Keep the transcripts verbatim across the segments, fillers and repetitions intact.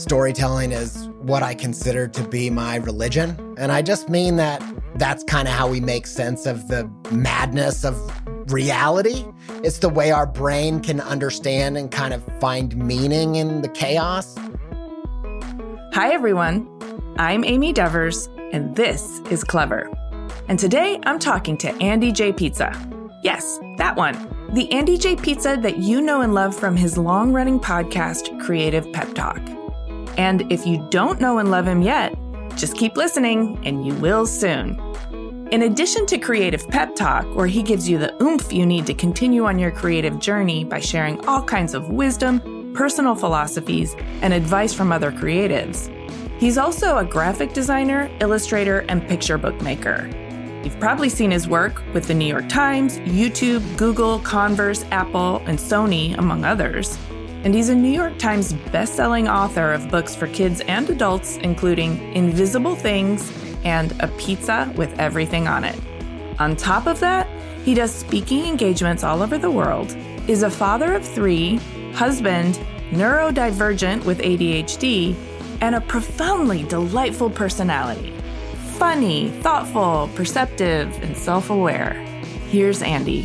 storytelling is what I consider to be my religion. And I just mean that that's kind of how we make sense of the madness of reality. It's the way our brain can understand and kind of find meaning in the chaos. Hi, everyone. I'm Amy Devers, and this is Clever. And today I'm talking to Andy J. Pizza. Yes, that one. The Andy J. Pizza that you know and love from his long-running podcast, Creative Pep Talk. And if you don't know and love him yet, just keep listening and you will soon. In addition to Creative Pep Talk, where he gives you the oomph you need to continue on your creative journey by sharing all kinds of wisdom, personal philosophies, and advice from other creatives, he's also a graphic designer, illustrator, and picture book maker. You've probably seen his work with the New York Times, YouTube, Google, Converse, Apple, and Sony, among others. And he's a New York Times best-selling author of books for kids and adults, including Invisible Things and A Pizza with Everything on It. On top of that, he does speaking engagements all over the world, is a father of three, husband, neurodivergent with A D H D, and a profoundly delightful personality. Funny, thoughtful, perceptive, and self-aware. Here's Andy.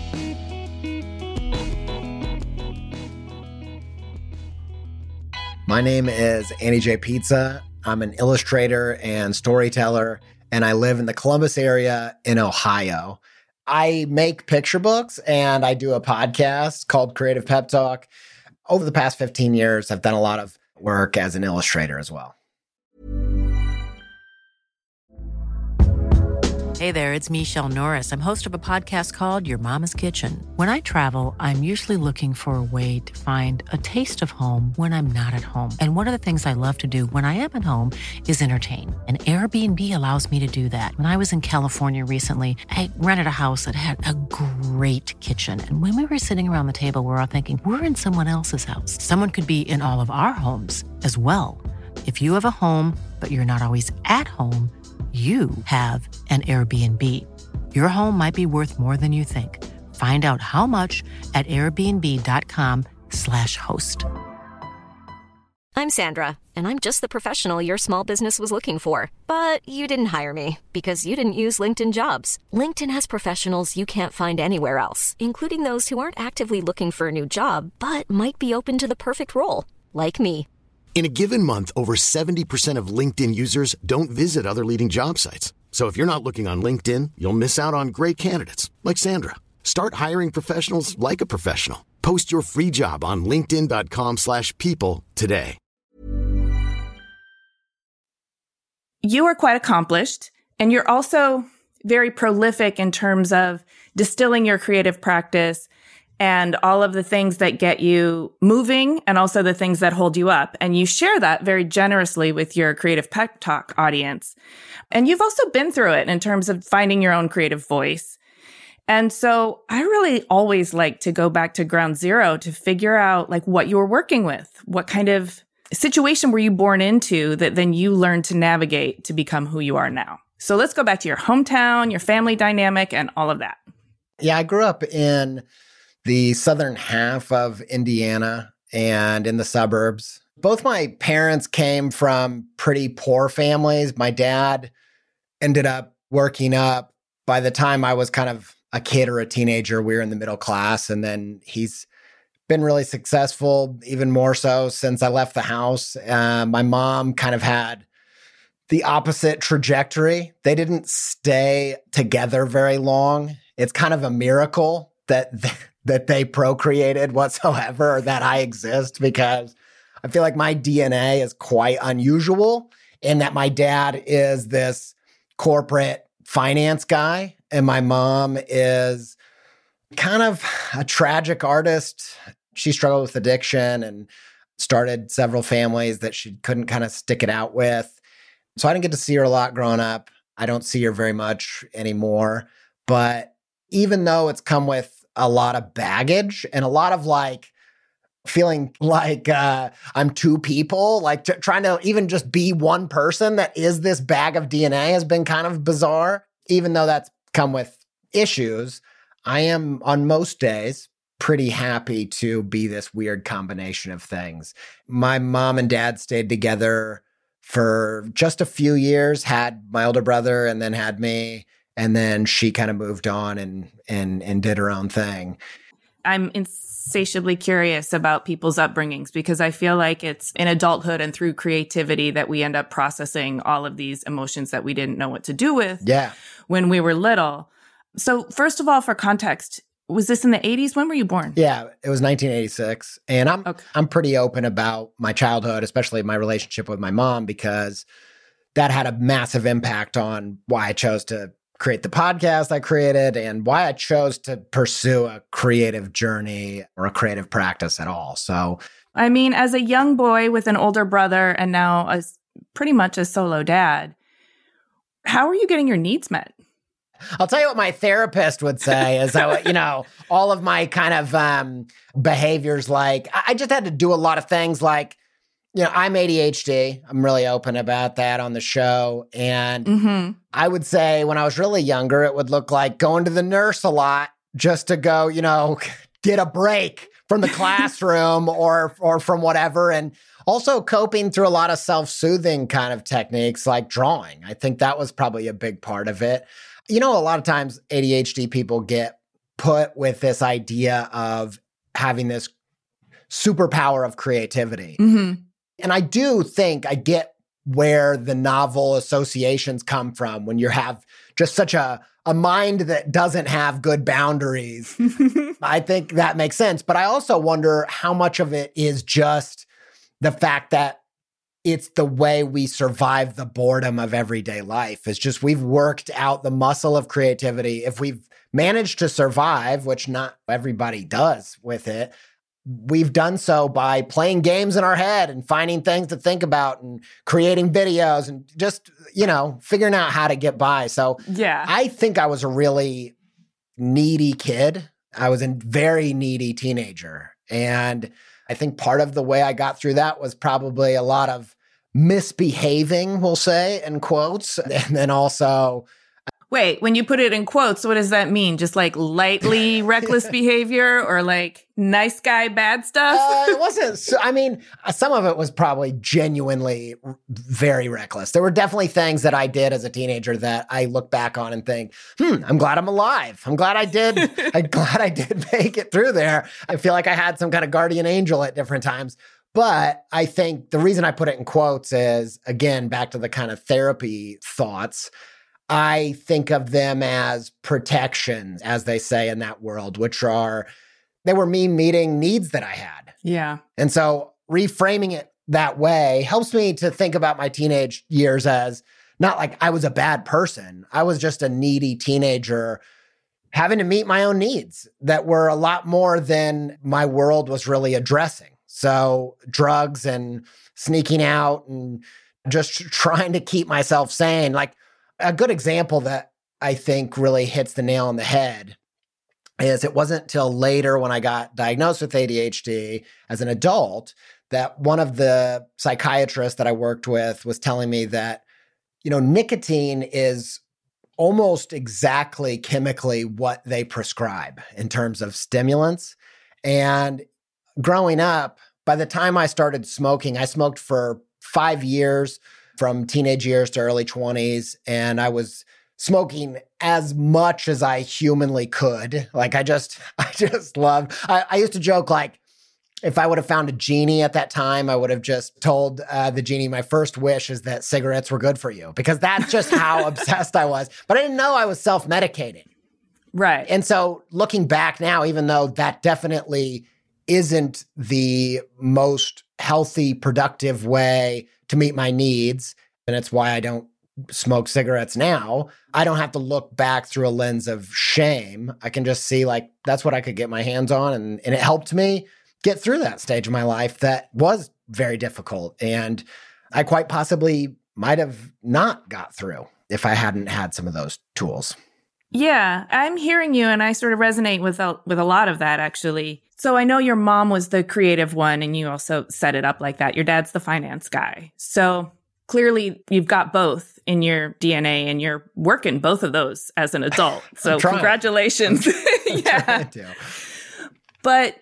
My name is Andy J. Pizza. I'm an illustrator and storyteller, and I live in the Columbus area in Ohio. I make picture books, and I do a podcast called Creative Pep Talk. Over the past fifteen years, I've done a lot of work as an illustrator as well. Hey there, it's Michelle Norris. I'm host of a podcast called Your Mama's Kitchen. When I travel, I'm usually looking for a way to find a taste of home when I'm not at home. And one of the things I love to do when I am at home is entertain. And Airbnb allows me to do that. When I was in California recently, I rented a house that had a great kitchen. And when we were sitting around the table, we were all thinking, we're in someone else's house. Someone could be in all of our homes as well. If you have a home, but you're not always at home, you have an Airbnb. Your home might be worth more than you think. Find out how much at airbnb.com slash host. I'm Sandra, and I'm just the professional your small business was looking for. But you didn't hire me because you didn't use LinkedIn Jobs. LinkedIn has professionals you can't find anywhere else, including those who aren't actively looking for a new job, but might be open to the perfect role, like me. In a given month, over seventy percent of LinkedIn users don't visit other leading job sites. So if you're not looking on LinkedIn, you'll miss out on great candidates like Sandra. Start hiring professionals like a professional. Post your free job on linkedin.com slash people today. You are quite accomplished, and you're also very prolific in terms of distilling your creative practice and all of the things that get you moving and also the things that hold you up. And you share that very generously with your Creative Pep Talk audience. And you've also been through it in terms of finding your own creative voice. And so I really always like to go back to ground zero to figure out like what you were working with. What kind of situation were you born into that then you learned to navigate to become who you are now? So let's go back to your hometown, your family dynamic, and all of that. Yeah, I grew up in the southern half of Indiana and in the suburbs. Both my parents came from pretty poor families. My dad ended up working up. By the time I was kind of a kid or a teenager, we were in the middle class. And then he's been really successful, even more so since I left the house. Uh, my mom kind of had the opposite trajectory. They didn't stay together very long. It's kind of a miracle that th- that they procreated whatsoever, or that I exist, because I feel like my D N A is quite unusual in that my dad is this corporate finance guy and my mom is kind of a tragic artist. She struggled with addiction and started several families that she couldn't kind of stick it out with. So I didn't get to see her a lot growing up. I don't see her very much anymore. But even though it's come with a lot of baggage and a lot of like feeling like uh, I'm two people, like t- trying to even just be one person that is this bag of D N A has been kind of bizarre. Even though that's come with issues, I am on most days pretty happy to be this weird combination of things. My mom and dad stayed together for just a few years, had my older brother and then had me. And then she kind of moved on and and and did her own thing. I'm insatiably curious about people's upbringings because I feel like it's in adulthood and through creativity that we end up processing all of these emotions that we didn't know what to do with yeah. when we were little. So first of all, for context, was this in the eighties? When were you born? Yeah, it was nineteen eighty-six. And I'm okay. I'm pretty open about my childhood, especially my relationship with my mom, because that had a massive impact on why I chose to create the podcast I created and why I chose to pursue a creative journey or a creative practice at all. So, I mean, as a young boy with an older brother and now a, pretty much a solo dad, how are you getting your needs met? I'll tell you what my therapist would say is, I, you know, all of my kind of um, behaviors, like I just had to do a lot of things like, you know, I'm A D H D. I'm really open about that on the show. And mm-hmm. I would say when I was really younger, it would look like going to the nurse a lot just to go, you know, get a break from the classroom or or from whatever. And also coping through a lot of self-soothing kind of techniques like drawing. I think that was probably a big part of it. You know, a lot of times A D H D people get put with this idea of having this superpower of creativity. Mm-hmm. And I do think I get where the novel associations come from when you have just such a, a mind that doesn't have good boundaries. I think that makes sense. But I also wonder how much of it is just the fact that it's the way we survive the boredom of everyday life. It's just we've worked out the muscle of creativity. If we've managed to survive, which not everybody does with it, we've done so by playing games in our head and finding things to think about and creating videos and just, you know, figuring out how to get by. So yeah, I think I was a really needy kid. I was a very needy teenager. And I think part of the way I got through that was probably a lot of misbehaving, we'll say, in quotes. And then also... Wait, when you put it in quotes, what does that mean? Just like lightly reckless behavior or like nice guy bad stuff? uh, it wasn't. So, I mean, some of it was probably genuinely r- very reckless. There were definitely things that I did as a teenager that I look back on and think, hmm, I'm glad I'm alive. I'm glad I did. I'm glad I did make it through there. I feel like I had some kind of guardian angel at different times. But I think the reason I put it in quotes is, again, back to the kind of therapy thoughts. I think of them as protections, as they say in that world, which are, they were me meeting needs that I had. Yeah. And so reframing it that way helps me to think about my teenage years as not like I was a bad person. I was just a needy teenager having to meet my own needs that were a lot more than my world was really addressing. So drugs and sneaking out and just trying to keep myself sane. Like, a good example that I think really hits the nail on the head is it wasn't till later when I got diagnosed with A D H D as an adult that one of the psychiatrists that I worked with was telling me that, you know, nicotine is almost exactly chemically what they prescribe in terms of stimulants. And growing up, by the time I started smoking, I smoked for five years. From teenage years to early twenties. And I was smoking as much as I humanly could. Like I just, I just love, I, I used to joke like, if I would have found a genie at that time, I would have just told uh, the genie my first wish is that cigarettes were good for you, because that's just how obsessed I was. But I didn't know I was self-medicating. Right. And so looking back now, even though that definitely isn't the most healthy, productive way to meet my needs, and it's why I don't smoke cigarettes now, I don't have to look back through a lens of shame. I can just see like, that's what I could get my hands on. And, and it helped me get through that stage of my life that was very difficult. And I quite possibly might have not got through if I hadn't had some of those tools. Yeah, I'm hearing you, and I sort of resonate with a, with a lot of that, actually. So I know your mom was the creative one, and you also set it up like that. Your dad's the finance guy. So clearly you've got both in your D N A, and you're working both of those as an adult. So congratulations. Yeah. But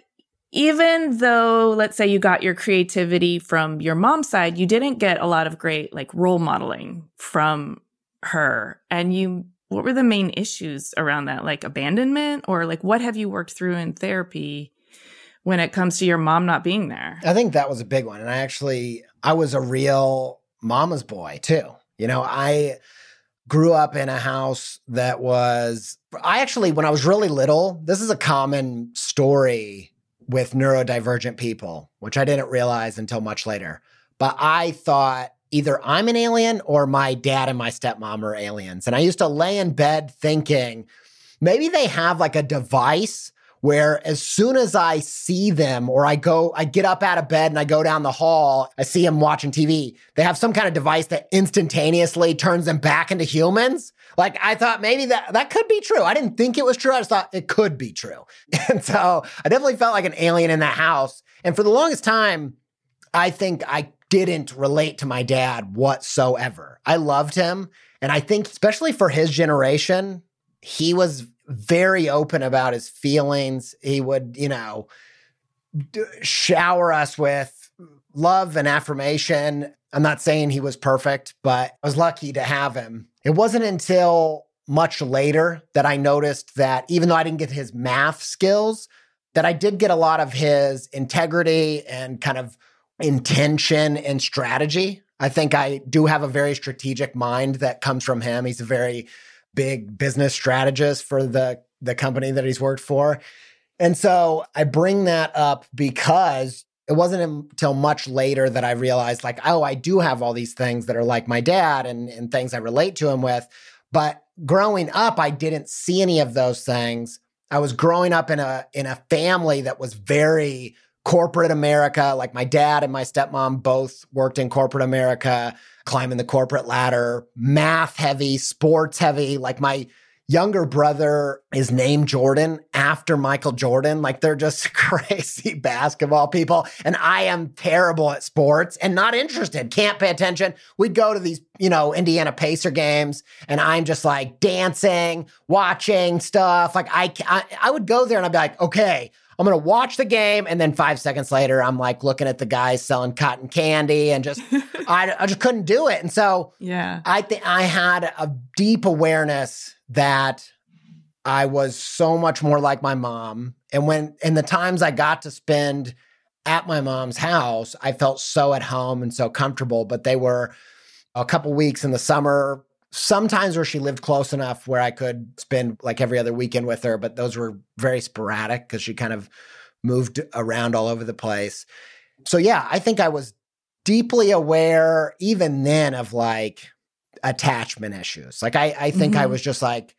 even though, let's say you got your creativity from your mom's side, you didn't get a lot of great like role modeling from her. And you, what were the main issues around that? Like abandonment, or like what have you worked through in therapy when it comes to your mom not being there? I think that was a big one. And I actually, I was a real mama's boy too. You know, I grew up in a house that was, I actually, when I was really little, this is a common story with neurodivergent people, which I didn't realize until much later. But I thought either I'm an alien or my dad and my stepmom are aliens. And I used to lay in bed thinking, maybe they have like a device where as soon as I see them, or I go, I get up out of bed and I go down the hall, I see them watching T V, they have some kind of device that instantaneously turns them back into humans. Like I thought maybe that, that could be true. I didn't think it was true. I just thought it could be true. And so I definitely felt like an alien in that house. And for the longest time, I think I didn't relate to my dad whatsoever. I loved him. And I think especially for his generation, he was very open about his feelings. He would, you know, d- shower us with love and affirmation. I'm not saying he was perfect, but I was lucky to have him. It wasn't until much later that I noticed that even though I didn't get his math skills, that I did get a lot of his integrity and kind of intention and strategy. I think I do have a very strategic mind that comes from him. He's a very big business strategist for the, the company that he's worked for. And so I bring that up because it wasn't until much later that I realized like, oh, I do have all these things that are like my dad and, and things I relate to him with. But growing up, I didn't see any of those things. I was growing up in a, in a family that was very corporate America. Like my dad and my stepmom both worked in corporate America, climbing the corporate ladder, math heavy, sports heavy. Like my younger brother is named Jordan after Michael Jordan. Like they're just crazy basketball people. And I am terrible at sports and not interested, can't pay attention. We'd go to these, you know, Indiana Pacer games and I'm just like dancing, watching stuff. Like I, I, I would go there and I'd be like, okay, I'm going to watch the game. And then five seconds later, I'm like looking at the guys selling cotton candy and just, I, I just couldn't do it. And so yeah, I think I had a deep awareness that I was so much more like my mom. And when, in the times I got to spend at my mom's house, I felt so at home and so comfortable, but they were a couple weeks in the summer, sometimes where she lived close enough where I could spend like every other weekend with her, but those were very sporadic because she kind of moved around all over the place. So yeah, I think I was deeply aware even then of like attachment issues. Like I, I think mm-hmm. I was just like,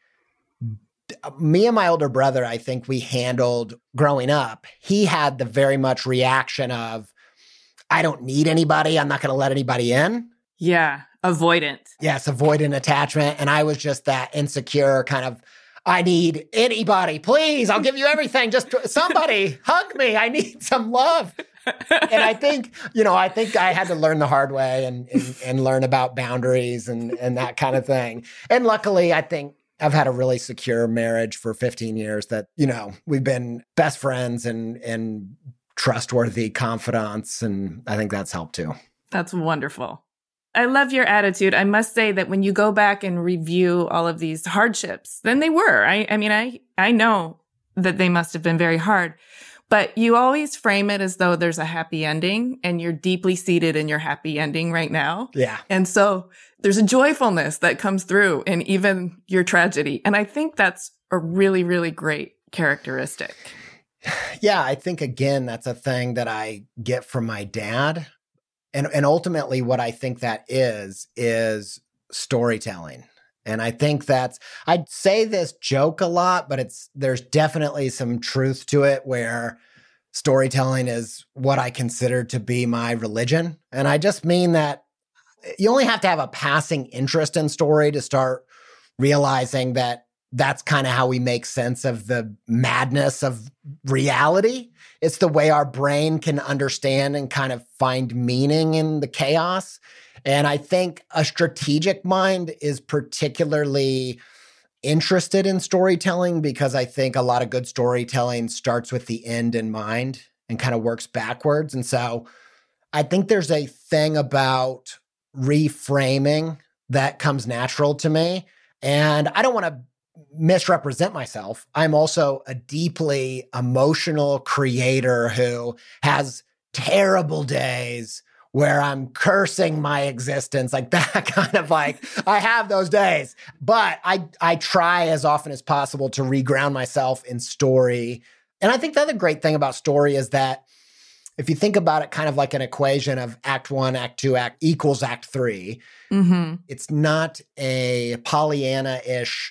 me and my older brother, I think we handled growing up, he had the very much reaction of, I don't need anybody. I'm not going to let anybody in. Yeah. Avoidant. Yes, avoidant attachment. And I was just that insecure kind of, I need anybody, please. I'll give you everything. Just somebody hug me. I need some love. And I think, you know, I think I had to learn the hard way and, and, and learn about boundaries and, and that kind of thing. And luckily, I think I've had a really secure marriage for fifteen years that, you know, we've been best friends and, and trustworthy confidants. And I think that's helped too. That's wonderful. I love your attitude. I must say that when you go back and review all of these hardships, then they were. I, I mean, I, I know that they must have been very hard, but you always frame it as though there's a happy ending and you're deeply seated in your happy ending right now. Yeah. And so there's a joyfulness that comes through in even your tragedy. And I think that's a really, really great characteristic. Yeah. I think, again, that's a thing that I get from my dad. And and ultimately what I think that is, is storytelling. And I think that's, I'd say this joke a lot, but it's, there's definitely some truth to it where storytelling is what I consider to be my religion. And I just mean that you only have to have a passing interest in story to start realizing that that's kind of how we make sense of the madness of reality. It's the way our brain can understand and kind of find meaning in the chaos. And I think a strategic mind is particularly interested in storytelling because I think a lot of good storytelling starts with the end in mind and kind of works backwards. And so I think there's a thing about reframing that comes natural to me. And I don't want to misrepresent myself. I'm also a deeply emotional creator who has terrible days where I'm cursing my existence, like that kind of like, I have those days. But I I try as often as possible to reground myself in story. And I think the other great thing about story is that if you think about it kind of like an equation of act one, act two, act equals act three, mm-hmm. It's not a Pollyanna-ish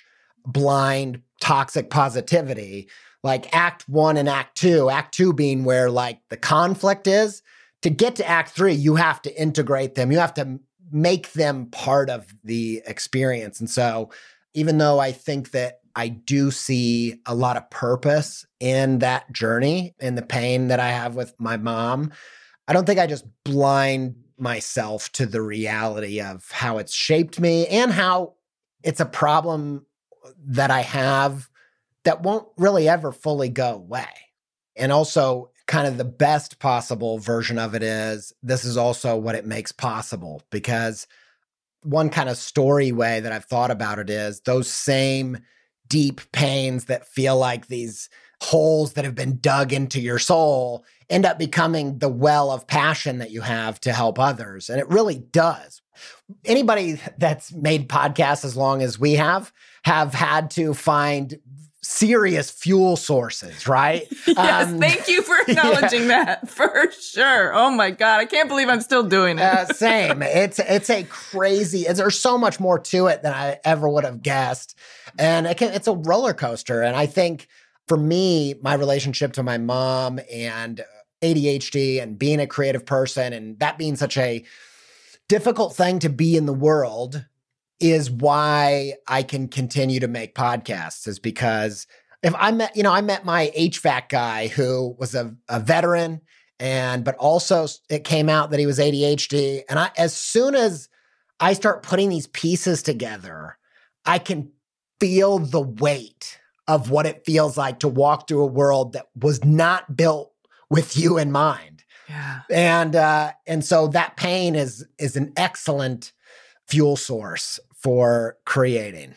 blind toxic positivity. Like act one and act two, act two being where like the conflict is. To get to act three, you have to integrate them. You have to make them part of the experience. And so even though I think that I do see a lot of purpose in that journey, in the pain that I have with my mom, I don't think I just blind myself to the reality of how it's shaped me and how it's a problem that I have that won't really ever fully go away. And also, kind of the best possible version of it is this is also what it makes possible, because one kind of story way that I've thought about it is those same deep pains that feel like these holes that have been dug into your soul end up becoming the well of passion that you have to help others. And it really does. Anybody that's made podcasts as long as we have, have had to find serious fuel sources, right? Yes, um, thank you for acknowledging yeah. that, for sure. Oh my God, I can't believe I'm still doing it. uh, same. It's it's a crazy, it's, there's so much more to it than I ever would have guessed. And it can, it's a roller coaster. And I think for me, my relationship to my mom and A D H D and being a creative person and that being such a difficult thing to be in the world is why I can continue to make podcasts, is because if I met, you know, I met my H V A C guy who was a, a veteran and, but also it came out that he was A D H D. And I, as soon as I start putting these pieces together, I can feel the weight of what it feels like to walk through a world that was not built with you in mind. Yeah. And, uh, and so that pain is, is an excellent fuel source for creating.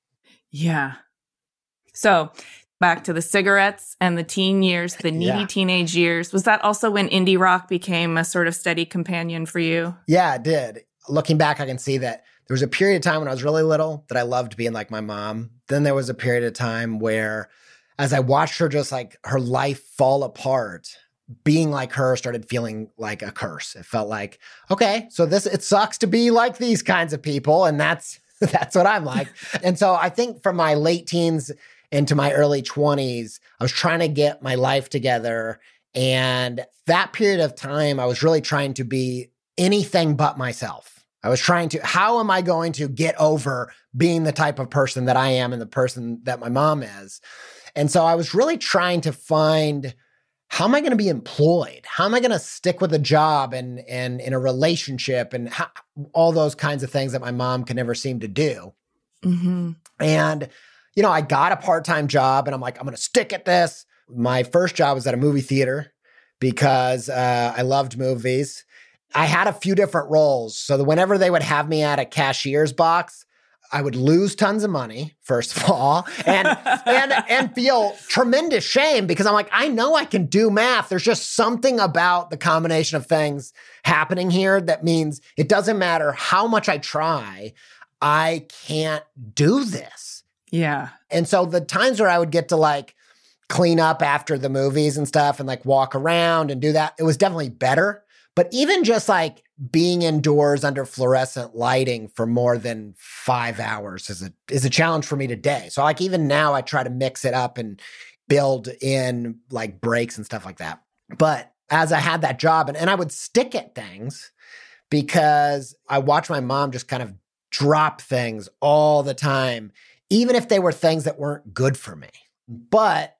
Yeah. So back to the cigarettes and the teen years, the needy yeah. teenage years. Was that also when indie rock became a sort of steady companion for you? Yeah, it did. Looking back, I can see that there was a period of time when I was really little that I loved being like my mom. Then there was a period of time where as I watched her just like her life fall apart, being like her started feeling like a curse. It felt like, okay, so this, it sucks to be like these kinds of people. And that's, that's what I'm like. And so I think from my late teens into my early twenties, I was trying to get my life together. And that period of time, I was really trying to be anything but myself. I was trying to, how am I going to get over being the type of person that I am and the person that my mom is? And so I was really trying to find, how am I going to be employed? How am I going to stick with a job and, and in a relationship and how, all those kinds of things that my mom could never seem to do? Mm-hmm. And, you know, I got a part-time job and I'm like, I'm going to stick at this. My first job was at a movie theater because uh, I loved movies. I had a few different roles. So that whenever they would have me at a cashier's box, I would lose tons of money, first of all, and and and feel tremendous shame because I'm like, I know I can do math. There's just something about the combination of things happening here that means it doesn't matter how much I try, I can't do this. Yeah. And so the times where I would get to like clean up after the movies and stuff and like walk around and do that, it was definitely better. But even just like being indoors under fluorescent lighting for more than five hours is a is a challenge for me today. So like even now I try to mix it up and build in like breaks and stuff like that. But as I had that job and, and I would stick at things because I watched my mom just kind of drop things all the time, even if they were things that weren't good for me. But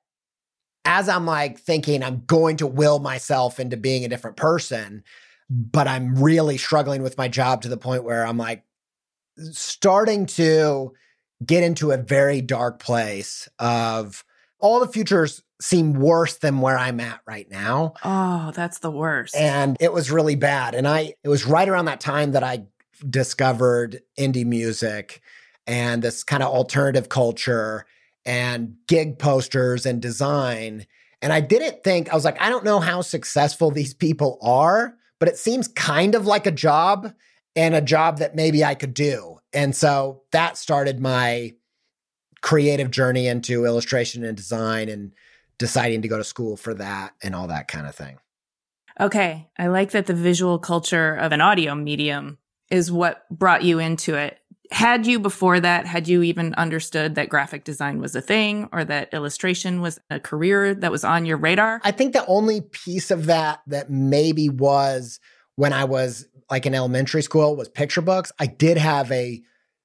as I'm like thinking, I'm going to will myself into being a different person, but I'm really struggling with my job to the point where I'm like starting to get into a very dark place of all the futures seem worse than where I'm at right now. Oh, that's the worst. And it was really bad. And I, it was right around that time that I discovered indie music and this kind of alternative culture and gig posters and design. And I didn't think, I was like, I don't know how successful these people are, but it seems kind of like a job and a job that maybe I could do. And so that started my creative journey into illustration and design and deciding to go to school for that and all that kind of thing. Okay. I like that the visual culture of an audio medium is what brought you into it. Had you before that, had you even understood that graphic design was a thing or that illustration was a career that was on your radar? I think the only piece of that that maybe was when I was like in elementary school was picture books. I did have a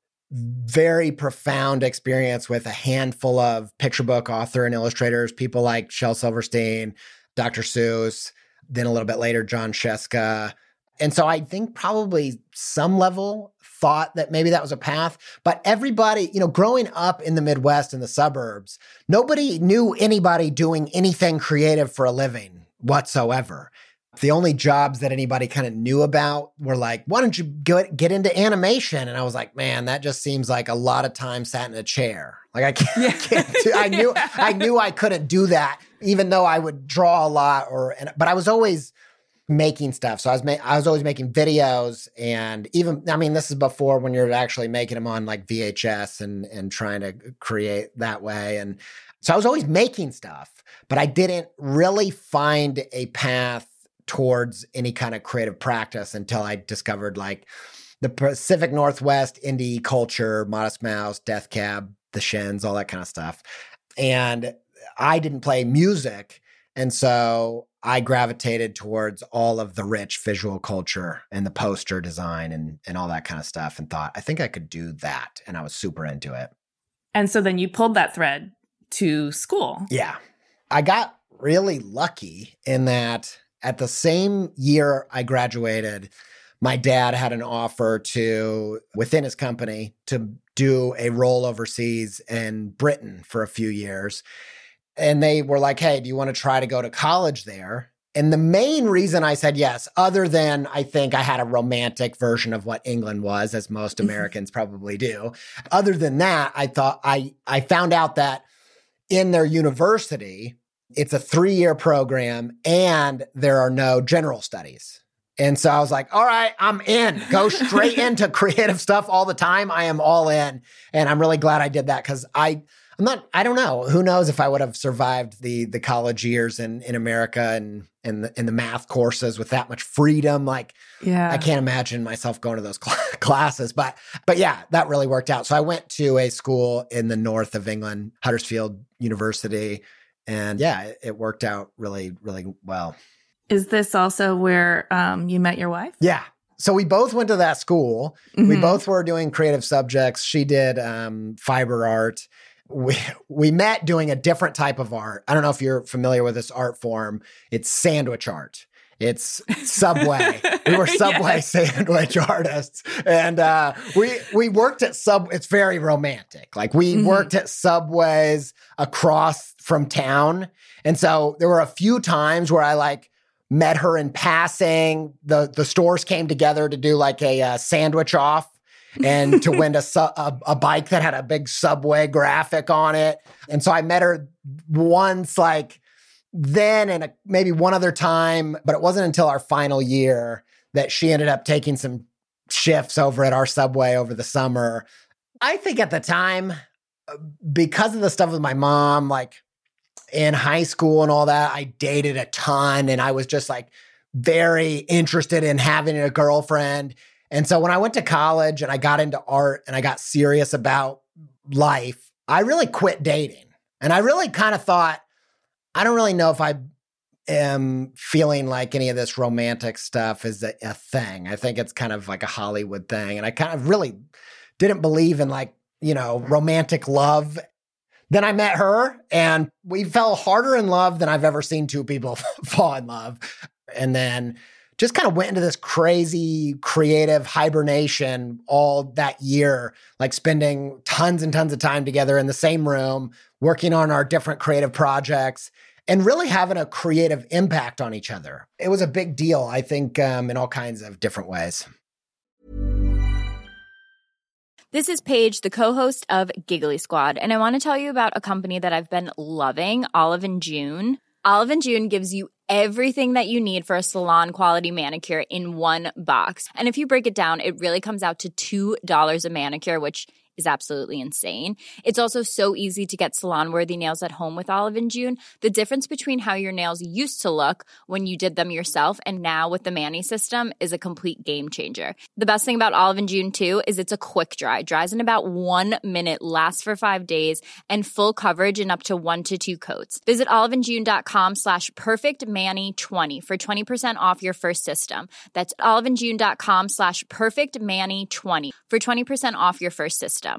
very profound experience with a handful of picture book author and illustrators, people like Shel Silverstein, Doctor Seuss, then a little bit later, John Sheska. And so I think probably some level thought that maybe that was a path, but everybody, you know, growing up in the Midwest in the suburbs, nobody knew anybody doing anything creative for a living whatsoever. The only jobs that anybody kind of knew about were like, why don't you get, get into animation? And I was like, man, that just seems like a lot of time sat in a chair. Like I can't, yeah. can't do, I knew, I knew I couldn't do that, even though I would draw a lot or, and, but I was always making stuff. So I was, ma- I was always making videos and even, I mean, this is before when you're actually making them on like V H S and, and trying to create that way. And so I was always making stuff, but I didn't really find a path towards any kind of creative practice until I discovered like the Pacific Northwest indie culture, Modest Mouse, Death Cab, The Shins, all that kind of stuff. And I didn't play music. And so I gravitated towards all of the rich visual culture and the poster design and, and all that kind of stuff and thought, I think I could do that. And I was super into it. And so then you pulled that thread to school. Yeah. I got really lucky in that at the same year I graduated, my dad had an offer to, within his company, to do a role overseas in Britain for a few years. And they were like, hey, do you want to try to go to college there? And the main reason I said yes, other than I think I had a romantic version of what England was, as most Americans probably do. Other than that, I thought I, I found out that in their university, it's a three-year program and there are no general studies. And so I was like, all right, I'm in. Go straight into creative stuff all the time. I am all in. And I'm really glad I did that because I, I'm not, I don't know. Who knows if I would have survived the the college years in, in America and in the, in the math courses with that much freedom. Like, yeah. I can't imagine myself going to those cl- classes. But, but yeah, that really worked out. So I went to a school in the north of England, Huddersfield University. And yeah, it, it worked out really, really well. Is this also where um, you met your wife? Yeah. So we both went to that school. Mm-hmm. We both were doing creative subjects. She did um, fiber art. We we met doing a different type of art. I don't know if you're familiar with this art form. It's sandwich art. It's Subway. We were Subway yes. sandwich artists. And uh, we we worked at Sub. It's very romantic. Like we mm-hmm. worked at Subways across from town. And so there were a few times where I like met her in passing. The, the stores came together to do like a uh, sandwich off and to win a, su- a, a bike that had a big Subway graphic on it. And so I met her once like then and a, maybe one other time, but it wasn't until our final year that she ended up taking some shifts over at our Subway over the summer. I think at the time, because of the stuff with my mom, like in high school and all that, I dated a ton and I was just like very interested in having a girlfriend. And so when I went to college and I got into art and I got serious about life, I really quit dating. And I really kind of thought, I don't really know if I am feeling like any of this romantic stuff is a, a thing. I think it's kind of like a Hollywood thing. And I kind of really didn't believe in like, you know, romantic love. Then I met her and we fell harder in love than I've ever seen two people fall in love. And then just kind of went into this crazy creative hibernation all that year, like spending tons and tons of time together in the same room, working on our different creative projects and really having a creative impact on each other. It was a big deal, I think, um, in all kinds of different ways. This is Paige, the co-host of Giggly Squad, and I want to tell you about a company that I've been loving, Olive and June. Olive and June gives you everything that you need for a salon-quality manicure in one box. And if you break it down, it really comes out to two dollars a manicure, which is absolutely insane. It's also so easy to get salon-worthy nails at home with Olive and June. The difference between how your nails used to look when you did them yourself and now with the Mani system is a complete game changer. The best thing about Olive and June, too, is it's a quick dry. Dries in about one minute, lasts for five days, and full coverage in up to one to two coats. Visit oliveandjune.com slash perfectmani20 for twenty percent off your first system. That's oliveandjune.com slash perfectmani20 for twenty percent off your first system.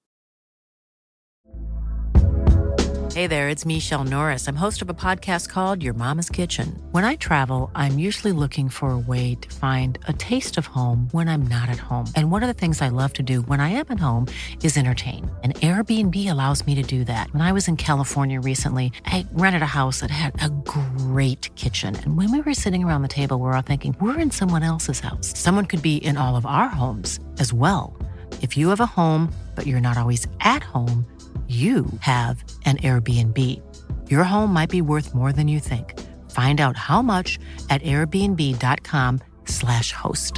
Hey there, it's Michelle Norris. I'm host of a podcast called Your Mama's Kitchen. When I travel, I'm usually looking for a way to find a taste of home when I'm not at home. And one of the things I love to do when I am at home is entertain. And Airbnb allows me to do that. When I was in California recently, I rented a house that had a great kitchen. And when we were sitting around the table, we were all thinking, we're in someone else's house. Someone could be in all of our homes as well. If you have a home, but you're not always at home, you have an Airbnb. Your home might be worth more than you think. Find out how much at airbnb.com slash host.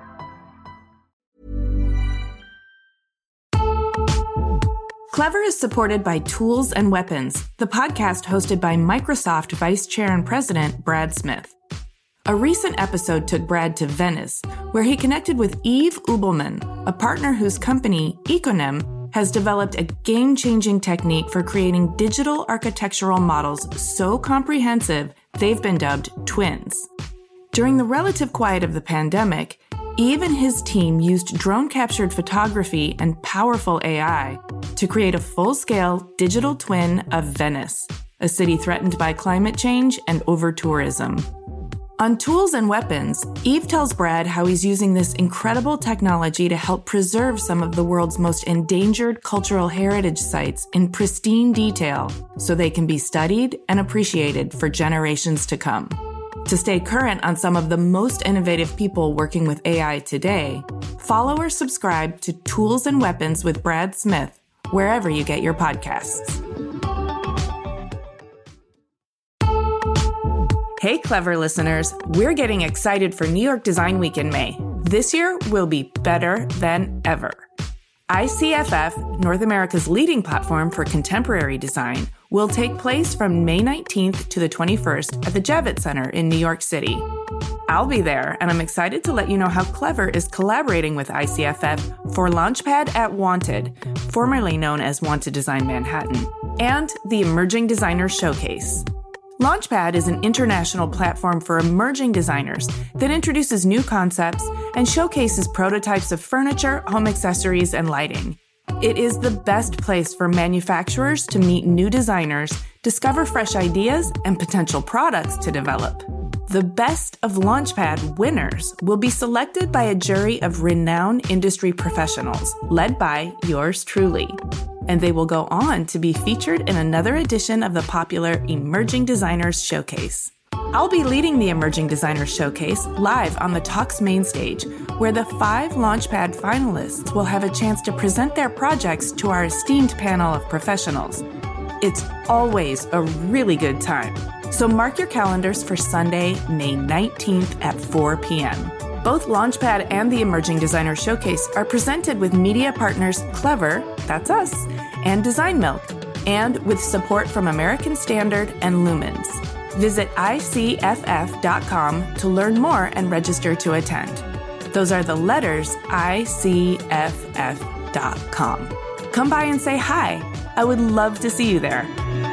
Clever is supported by Tools and Weapons, the podcast hosted by Microsoft Vice Chair and President Brad Smith. A recent episode took Brad to Venice, where he connected with Yves Ubelman, a partner whose company, Econem, has developed a game-changing technique for creating digital architectural models so comprehensive they've been dubbed twins. During the relative quiet of the pandemic, Yves and his team used drone-captured photography and powerful A I to create a full-scale digital twin of Venice, a city threatened by climate change and over-tourism. On Tools and Weapons, Yves tells Brad how he's using this incredible technology to help preserve some of the world's most endangered cultural heritage sites in pristine detail so they can be studied and appreciated for generations to come. To stay current on some of the most innovative people working with A I today, follow or subscribe to Tools and Weapons with Brad Smith wherever you get your podcasts. Hey, Clever listeners, we're getting excited for New York Design Week in May. This year will be better than ever. I C F F, North America's leading platform for contemporary design, will take place from May nineteenth to the twenty-first at the Javits Center in New York City. I'll be there, and I'm excited to let you know how Clever is collaborating with I C F F for Launchpad at Wanted, formerly known as Wanted Design Manhattan, and the Emerging Designers Showcase. Launchpad is an international platform for emerging designers that introduces new concepts and showcases prototypes of furniture, home accessories, and lighting. It is the best place for manufacturers to meet new designers, discover fresh ideas, and potential products to develop. The best of Launchpad winners will be selected by a jury of renowned industry professionals, led by yours truly. And they will go on to be featured in another edition of the popular Emerging Designers Showcase. I'll be leading the Emerging Designers Showcase live on the Talks main stage, where the five Launchpad finalists will have a chance to present their projects to our esteemed panel of professionals. It's always a really good time. So mark your calendars for Sunday, May nineteenth at four p.m. Both Launchpad and the Emerging Designer Showcase are presented with media partners Clever, that's us, and Design Milk, and with support from American Standard and Lumens. Visit I C F F dot com to learn more and register to attend. Those are the letters I C F F dot com. Come by and say hi. I would love to see you there.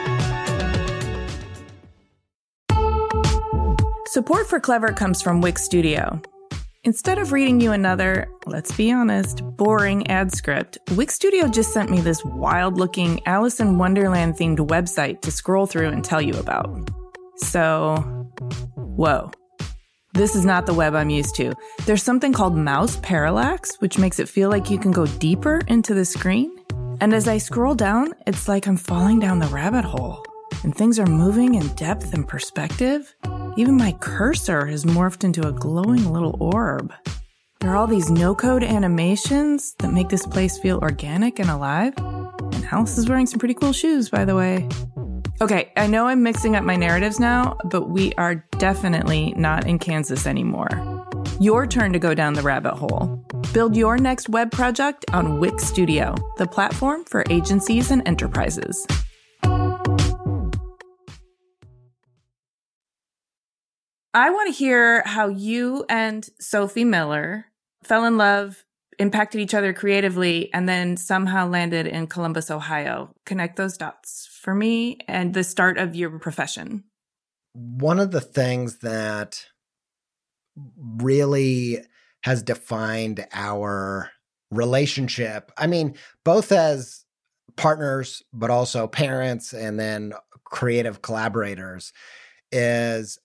Support for Clever comes from Wix Studio. Instead of reading you another, let's be honest, boring ad script, Wix Studio just sent me this wild-looking Alice in Wonderland-themed website to scroll through and tell you about. So, whoa. This is not the web I'm used to. There's something called mouse parallax, which makes it feel like you can go deeper into the screen. And as I scroll down, it's like I'm falling down the rabbit hole. And things are moving in depth and perspective. Even my cursor has morphed into a glowing little orb. There are all these no-code animations that make this place feel organic and alive. And Alice is wearing some pretty cool shoes, by the way. Okay, I know I'm mixing up my narratives now, but we are definitely not in Kansas anymore. Your turn to go down the rabbit hole. Build your next web project on Wix Studio, the platform for agencies and enterprises. I want to hear how you and Sophie Miller fell in love, impacted each other creatively, and then somehow landed in Columbus, Ohio. Connect those dots for me and the start of your profession. One of the things that really has defined our relationship, I mean, both as partners, but also parents and then creative collaborators, is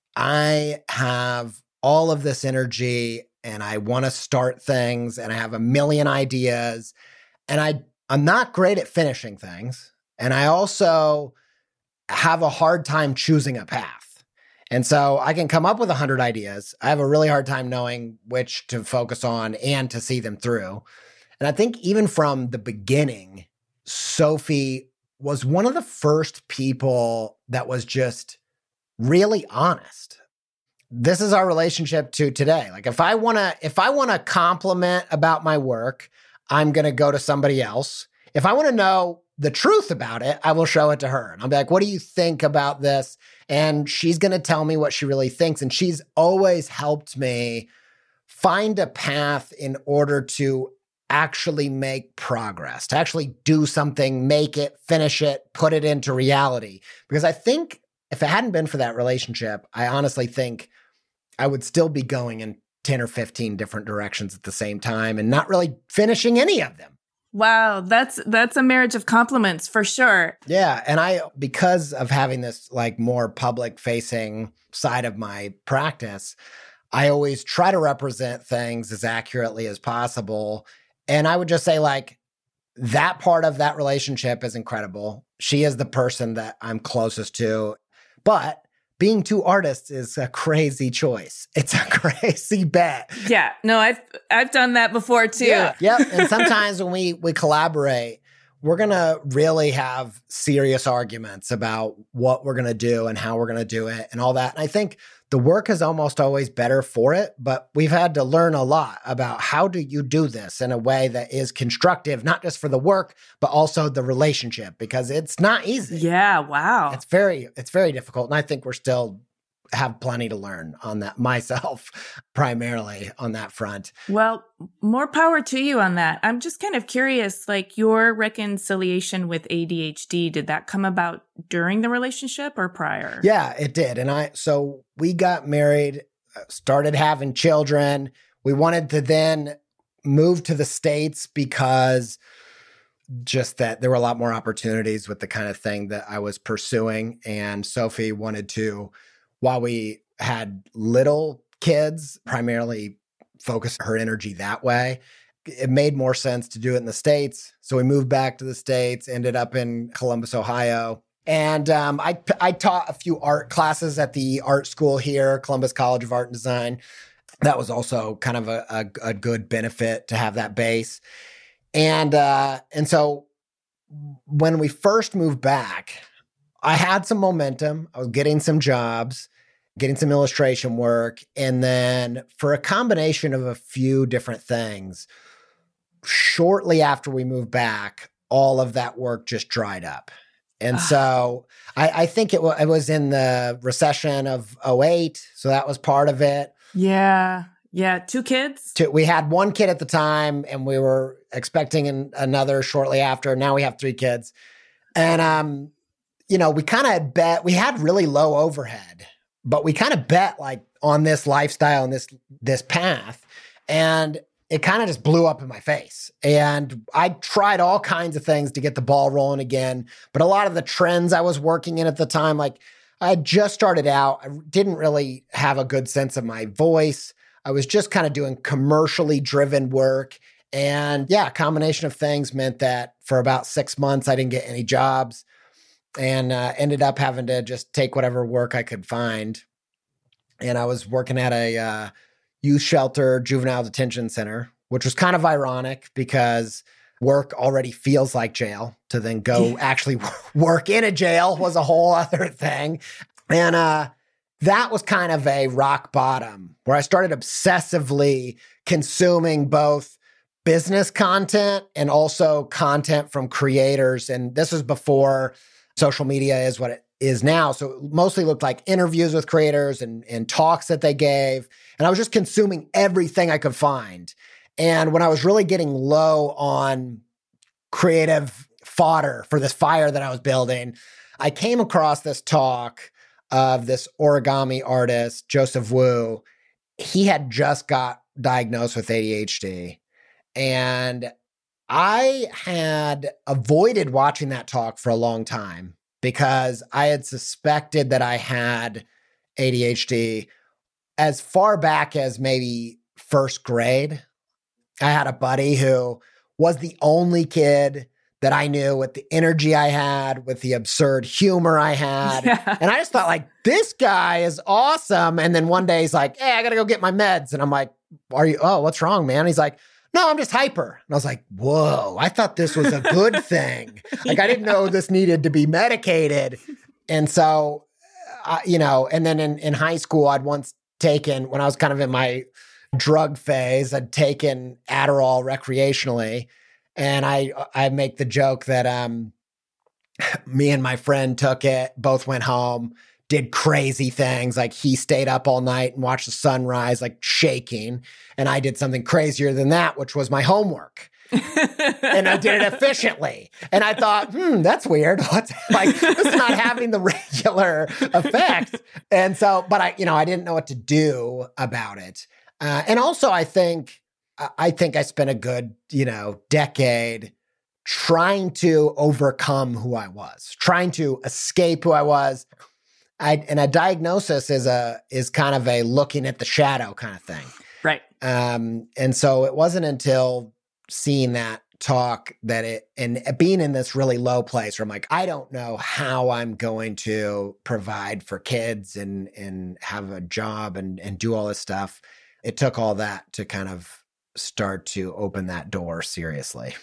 I have all of this energy and I want to start things and I have a million ideas and I, I'm not great at finishing things. And I also have a hard time choosing a path. And so I can come up with a hundred ideas. I have a really hard time knowing which to focus on and to see them through. And I think even from the beginning, Sophie was one of the first people that was just really honest. This is our relationship to today. Like if I want to, if I want to compliment about my work, I'm going to go to somebody else. If I want to know the truth about it, I will show it to her. And I'll be like, what do you think about this? And she's going to tell me what she really thinks. And she's always helped me find a path in order to actually make progress, to actually do something, make it, finish it, put it into reality. Because I think if it hadn't been for that relationship, I honestly think I would still be going in ten or fifteen different directions at the same time and not really finishing any of them. Wow, that's that's a marriage of compliments for sure. Yeah, and I, because of having this like more public facing side of my practice, I always try to represent things as accurately as possible. And I would just say like that part of that relationship is incredible. She is the person that I'm closest to. But being two artists is a crazy choice. It's a crazy bet. Yeah, no, I've I've done that before too. Yeah, yep. And sometimes when we we collaborate, we're gonna really have serious arguments about what we're gonna do and how we're gonna do it and all that. And I think the work is almost always better for it, but we've had to learn a lot about how do you do this in a way that is constructive, not just for the work, but also the relationship, because it's not easy. Yeah, wow. It's very, it's very difficult. And I think we're still have plenty to learn on that myself, primarily on that front. Well, more power to you on that. I'm just kind of curious, like your reconciliation with A D H D, did that come about during the relationship or prior? Yeah, it did. And I, so we got married, started having children. We wanted to then move to the States because just that there were a lot more opportunities with the kind of thing that I was pursuing. And Sophie wanted to, while we had little kids, primarily focus her energy that way. It made more sense to do it in the States. So we moved back to the States, ended up in Columbus, Ohio. And um, I, I taught a few art classes at the art school here, Columbus College of Art and Design. That was also kind of a, a, a good benefit to have that base. And uh, and so when we first moved back, I had some momentum. I was getting some jobs, getting some illustration work. And then for a combination of a few different things, shortly after we moved back, all of that work just dried up. And so I, I think it, w- it was in the recession of oh eight. So that was part of it. Yeah. Yeah. Two kids? Two, we had one kid at the time and we were expecting an, another shortly after. Now we have three kids. And, um, you know, we kind of bet, we had really low overhead, but we kind of bet like on this lifestyle and this, this path. And it kind of just blew up in my face. And I tried all kinds of things to get the ball rolling again. But a lot of the trends I was working in at the time, like I had just started out. I didn't really have a good sense of my voice. I was just kind of doing commercially driven work. And yeah, a combination of things meant that for about six months, I didn't get any jobs and uh, ended up having to just take whatever work I could find. And I was working at a uh, youth shelter, juvenile detention center, which was kind of ironic because work already feels like jail. To then go actually work in a jail was a whole other thing. And uh, that was kind of a rock bottom where I started obsessively consuming both business content and also content from creators. And this was before social media is what it is now. So it mostly looked like interviews with creators and, and talks that they gave. And I was just consuming everything I could find. And when I was really getting low on creative fodder for this fire that I was building, I came across this talk of this origami artist, Joseph Wu. He had just got diagnosed with A D H D. And I had avoided watching that talk for a long time because I had suspected that I had A D H D as far back as maybe first grade. I had a buddy who was the only kid that I knew with the energy I had, with the absurd humor I had. Yeah. And I just thought, like, this guy is awesome. And then one day he's like, hey, I got to go get my meds. And I'm like, are you, oh, what's wrong, man? He's like, no, I'm just hyper. And I was like, whoa, I thought this was a good thing. Like, I didn't know this needed to be medicated. And so, uh, you know, and then in, in high school, I'd once taken, when I was kind of in my drug phase, I'd taken Adderall recreationally. And I I make the joke that um, me and my friend took it, both went home, did crazy things. Like he stayed up all night and watched the sunrise, like shaking. And I did something crazier than that, which was my homework. And I did it efficiently. And I thought, hmm, that's weird. What's like, this is not having the regular effect. And so, but I, you know, I didn't know what to do about it. Uh, and also I think, I think I spent a good, you know, decade trying to overcome who I was, trying to escape who I was. I, and a diagnosis is a is kind of a looking at the shadow kind of thing. Right. Um, and so it wasn't until seeing that talk that it, and being in this really low place where I'm like, I don't know how I'm going to provide for kids and and have a job and and do all this stuff. It took all that to kind of start to open that door seriously.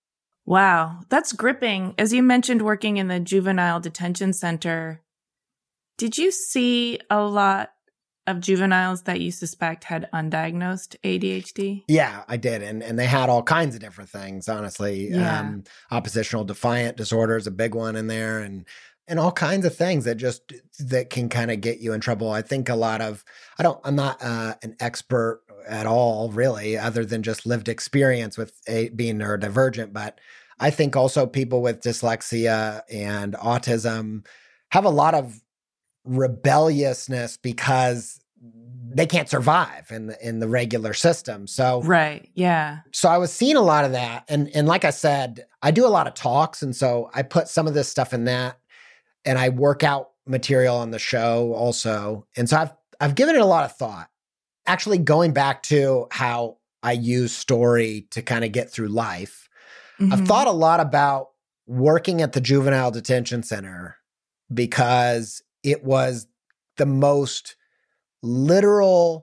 Wow, that's gripping. As you mentioned, working in the juvenile detention center, did you see a lot of juveniles that you suspect had undiagnosed A D H D? Yeah, I did. And and they had all kinds of different things, honestly. Yeah. Um, oppositional defiant disorder is a big one in there, and and all kinds of things that just, that can kind of get you in trouble. I think a lot of, I don't, I'm not uh, an expert at all, really, other than just lived experience with a, being neurodivergent. But I think also people with dyslexia and autism have a lot of rebelliousness because they can't survive in the, in the regular system. So, right. Yeah. So I was seeing a lot of that. And, and like I said, I do a lot of talks. And so I put some of this stuff in that, and I work out material on the show also. And so I've, I've given it a lot of thought. Actually, going back to how I use story to kind of get through life, mm-hmm. I've thought a lot about working at the juvenile detention center because it was the most literal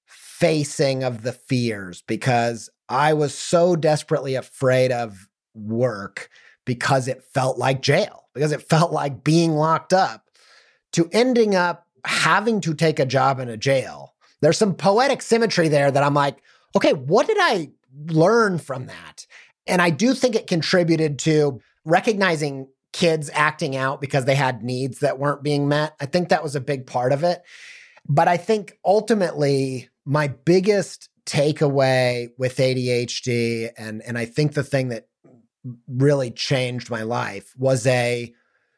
facing of the fears, because I was so desperately afraid of work because it felt like jail, because it felt like being locked up, to ending up having to take a job in a jail. There's some poetic symmetry there that I'm like, okay, what did I learn from that? And I do think it contributed to recognizing kids acting out because they had needs that weren't being met. I think that was a big part of it. But I think ultimately my biggest takeaway with A D H D, and, and I think the thing that really changed my life, was a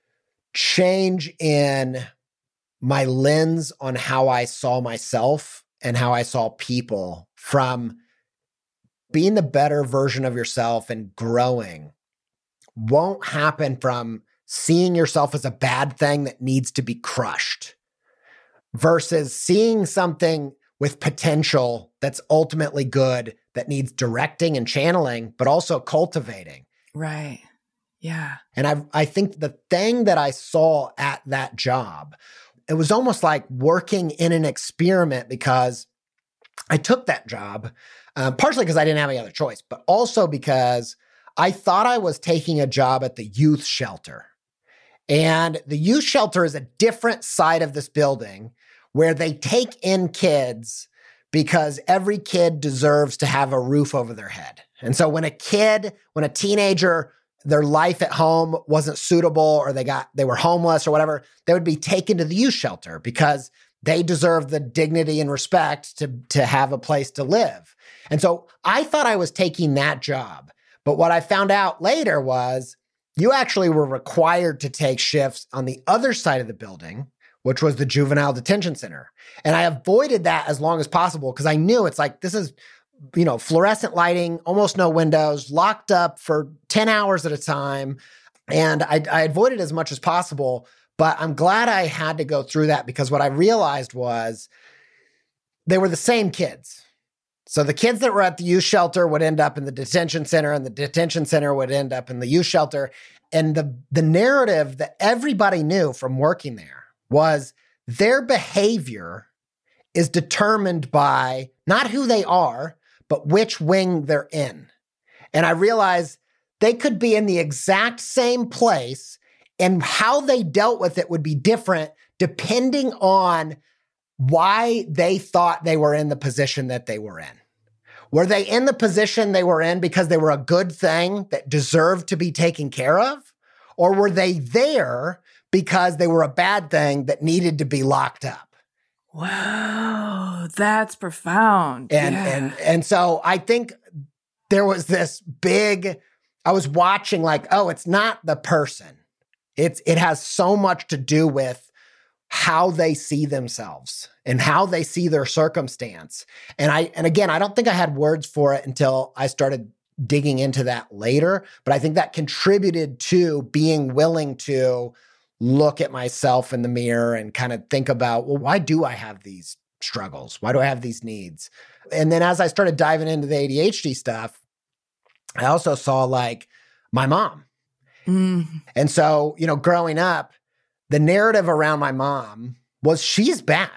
change in my lens on how I saw myself and how I saw people, from being the better version of yourself and growing won't happen from seeing yourself as a bad thing that needs to be crushed versus seeing something with potential that's ultimately good that needs directing and channeling, but also cultivating. Right. Yeah. And I I think the thing that I saw at that job, it was almost like working in an experiment because I took that job, um, partially because I didn't have any other choice, but also because I thought I was taking a job at the youth shelter. And the youth shelter is a different side of this building where they take in kids because every kid deserves to have a roof over their head. And so when a kid, when a teenager, their life at home wasn't suitable or they got, they were homeless or whatever, they would be taken to the youth shelter because they deserve the dignity and respect to, to have a place to live. And so I thought I was taking that job. But what I found out later was you actually were required to take shifts on the other side of the building, which was the juvenile detention center. And I avoided that as long as possible because I knew it's like, this is, you know, fluorescent lighting, almost no windows, locked up for ten hours at a time. And I, I avoided as much as possible, but I'm glad I had to go through that because what I realized was they were the same kids. So the kids that were at the youth shelter would end up in the detention center and the detention center would end up in the youth shelter. And the, the narrative that everybody knew from working there was their behavior is determined by not who they are, but which wing they're in. And I realized they could be in the exact same place and how they dealt with it would be different depending on why they thought they were in the position that they were in. Were they in the position they were in because they were a good thing that deserved to be taken care of? Or were they there because they were a bad thing that needed to be locked up? Wow, that's profound. And yeah. and and so I think there was this big, I was watching like, oh, it's not the person. It's it has so much to do with how they see themselves and how they see their circumstance. And I and again, I don't think I had words for it until I started digging into that later, but I think that contributed to being willing to look at myself in the mirror and kind of think about, well, why do I have these struggles? Why do I have these needs? And then as I started diving into the A D H D stuff, I also saw like my mom. Mm. And so, you know, growing up, the narrative around my mom was she's bad.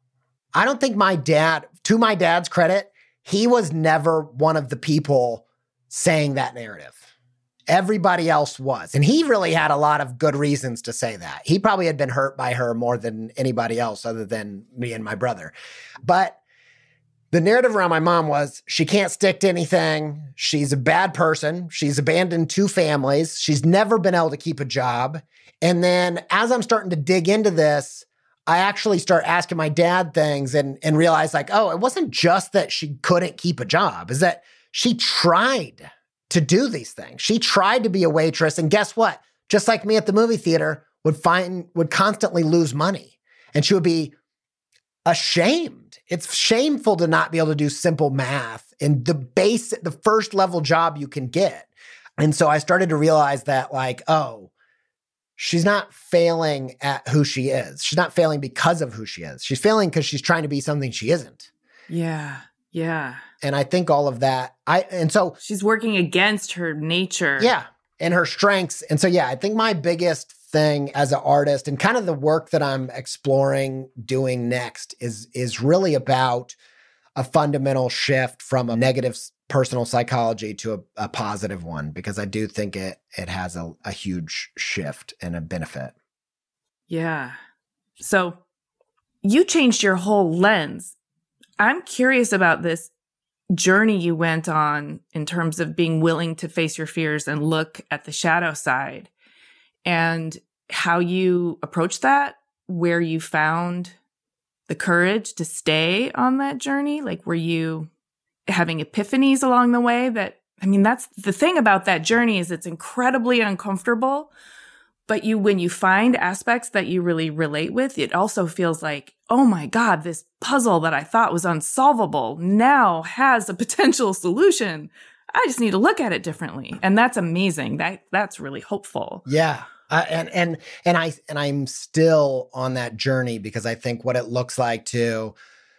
I don't think my dad, to my dad's credit, he was never one of the people saying that narrative. Everybody else was. And he really had a lot of good reasons to say that. He probably had been hurt by her more than anybody else other than me and my brother. But the narrative around my mom was she can't stick to anything. She's a bad person. She's abandoned two families. She's never been able to keep a job. And then as I'm starting to dig into this, I actually start asking my dad things and, and realize like, oh, it wasn't just that she couldn't keep a job. Is that she tried to do these things. She tried to be a waitress. And guess what? Just like me at the movie theater, would find, would constantly lose money. And she would be ashamed. It's shameful to not be able to do simple math in the base, the first level job you can get. And so I started to realize that like, oh, she's not failing at who she is. She's not failing because of who she is. She's failing because she's trying to be something she isn't. Yeah. Yeah. And I think all of that, I, and so she's working against her nature. Yeah. And her strengths. And so, yeah, I think my biggest thing as an artist and kind of the work that I'm exploring doing next is, is really about a fundamental shift from a negative personal psychology to a, a positive one, because I do think it, it has a, a huge shift and a benefit. Yeah. So you changed your whole lens. I'm curious about this journey you went on in terms of being willing to face your fears and look at the shadow side, and how you approached that, where you found the courage to stay on that journey. Like, were you having epiphanies along the way? That, I mean, that's the thing about that journey, is it's incredibly uncomfortable, but you, when you find aspects that you really relate with, it also feels like, oh my God, this puzzle that I thought was unsolvable now has a potential solution. I just need to look at it differently. And that's amazing. That that's really hopeful. Yeah. Uh, and and and I and I'm still on that journey because I think what it looks like to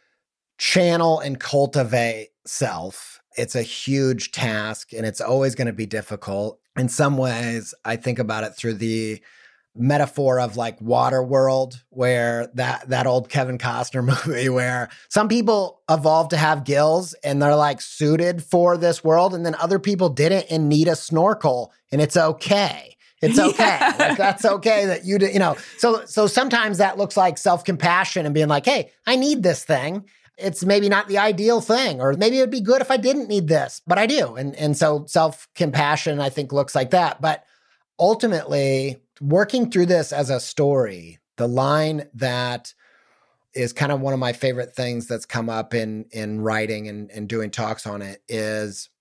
channel and cultivate self, it's a huge task and it's always going to be difficult. In some ways, I think about it through the metaphor of like Waterworld, where that that old Kevin Costner movie where some people evolved to have gills and they're like suited for this world, and then other people didn't and need a snorkel, and it's okay. It's okay. Yeah. Like that's okay that you do, you know. So so sometimes that looks like self-compassion and being like, hey, I need this thing. It's maybe not the ideal thing, or maybe it'd be good if I didn't need this, but I do. And and so self-compassion, I think, looks like that. But ultimately, working through this as a story, the line that is kind of one of my favorite things that's come up in in writing and, and doing talks on it is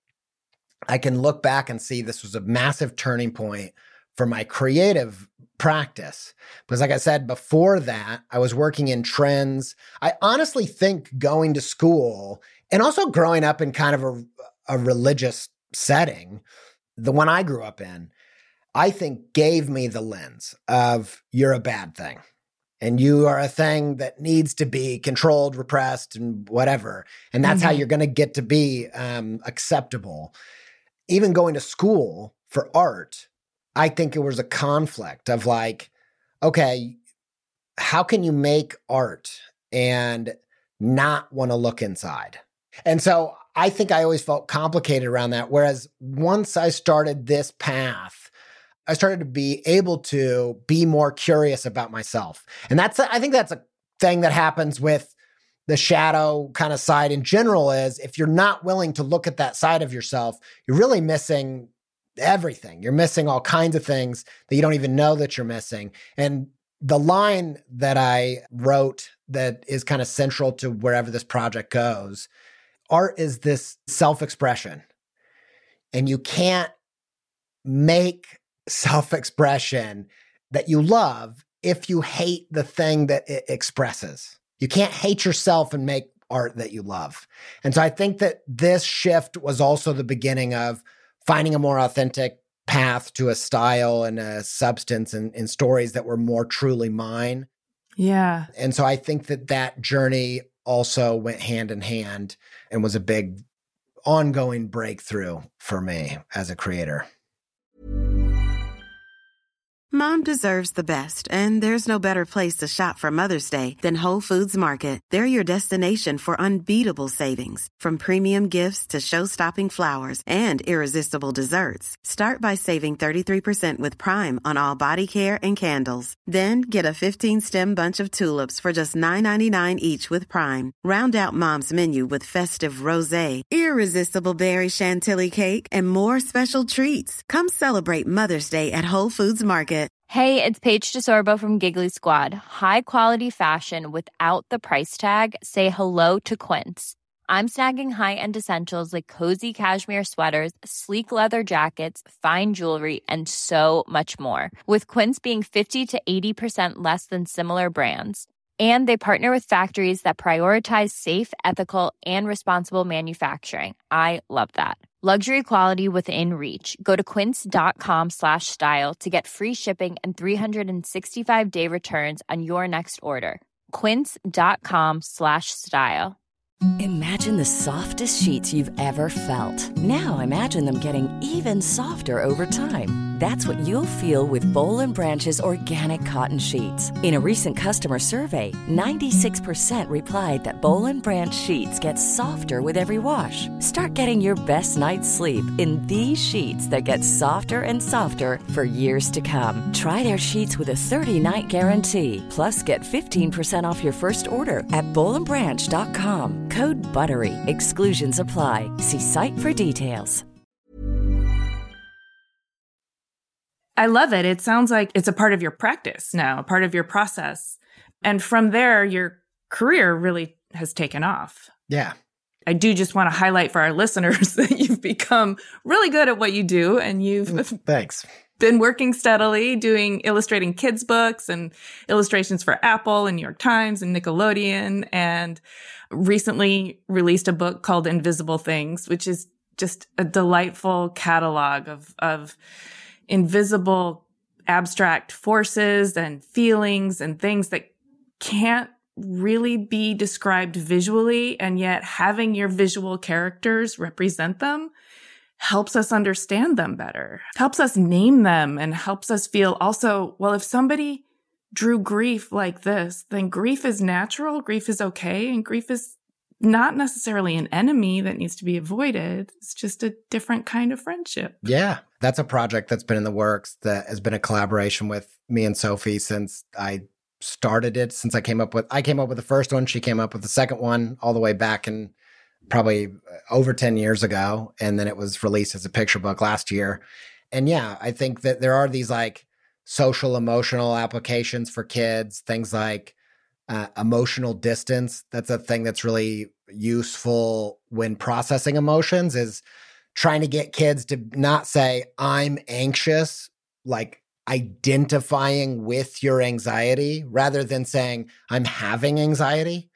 I can look back and see this was a massive turning point for my creative practice. Because like I said, before that, I was working in trends. I honestly think going to school and also growing up in kind of a, a religious setting, the one I grew up in, I think gave me the lens of you're a bad thing and you are a thing that needs to be controlled, repressed, and whatever. And that's mm-hmm. how you're going to get to be um, acceptable. Even going to school for art, I think it was a conflict of like, okay, how can you make art and not want to look inside? And so I think I always felt complicated around that. Whereas once I started this path, I started to be able to be more curious about myself. And that's, I think that's a thing that happens with the shadow kind of side in general is if you're not willing to look at that side of yourself, you're really missing everything. You're missing all kinds of things that you don't even know that you're missing. And the line that I wrote that is kind of central to wherever this project goes, art is this self-expression. And you can't make self-expression that you love if you hate the thing that it expresses. You can't hate yourself and make art that you love. And so I think that this shift was also the beginning of finding a more authentic path to a style and a substance and, and stories that were more truly mine. Yeah. And so I think that that journey also went hand in hand and was a big ongoing breakthrough for me as a creator. Mom deserves the best, and there's no better place to shop for Mother's Day than Whole Foods Market. They're your destination for unbeatable savings, from premium gifts to show-stopping flowers and irresistible desserts. Start by saving thirty-three percent with Prime on all body care and candles. Then get a fifteen-stem bunch of tulips for just nine ninety-nine each with Prime. Round out Mom's menu with festive rosé, irresistible berry chantilly cake, and more special treats. Come celebrate Mother's Day at Whole Foods Market. Hey, it's Paige DeSorbo from Giggly Squad. High quality fashion without the price tag. Say hello to Quince. I'm snagging high-end essentials like cozy cashmere sweaters, sleek leather jackets, fine jewelry, and so much more. With Quince being fifty to eighty percent less than similar brands. And they partner with factories that prioritize safe, ethical, and responsible manufacturing. I love that. Luxury quality within reach. Go to quince.com slash style to get free shipping and three sixty-five day returns on your next order. Quince.com slash style. Imagine the softest sheets you've ever felt. Now imagine them getting even softer over time. That's what you'll feel with Boll and Branch's organic cotton sheets. In a recent customer survey, ninety-six percent replied that Boll and Branch sheets get softer with every wash. Start getting your best night's sleep in these sheets that get softer and softer for years to come. Try their sheets with a thirty-night guarantee. Plus, get fifteen percent off your first order at boll and branch dot com. Code BUTTERY. Exclusions apply. See site for details. I love it. It sounds like it's a part of your practice now, a part of your process. And from there, your career really has taken off. Yeah. I do just want to highlight for our listeners that you've become really good at what you do. And you've Thanks. been working steadily, doing illustrating kids' books and illustrations for Apple and New York Times and Nickelodeon, and recently released a book called Invisible Things, which is just a delightful catalog of, of invisible abstract forces and feelings and things that can't really be described visually, and yet having your visual characters represent them helps us understand them better, helps us name them, and helps us feel also, well, if somebody drew grief like this, then grief is natural, grief is okay, and grief is not necessarily an enemy that needs to be avoided. It's just a different kind of friendship. Yeah, that's a project that's been in the works that has been a collaboration with me and Sophie since I started it, since I came up with, I came up with the first one, she came up with the second one all the way back in probably over ten years ago. And then it was released as a picture book last year. And yeah, I think that there are these like social emotional applications for kids, things like uh, emotional distance. That's a thing that's really useful when processing emotions, is trying to get kids to not say, I'm anxious, like identifying with your anxiety, rather than saying, I'm having anxiety.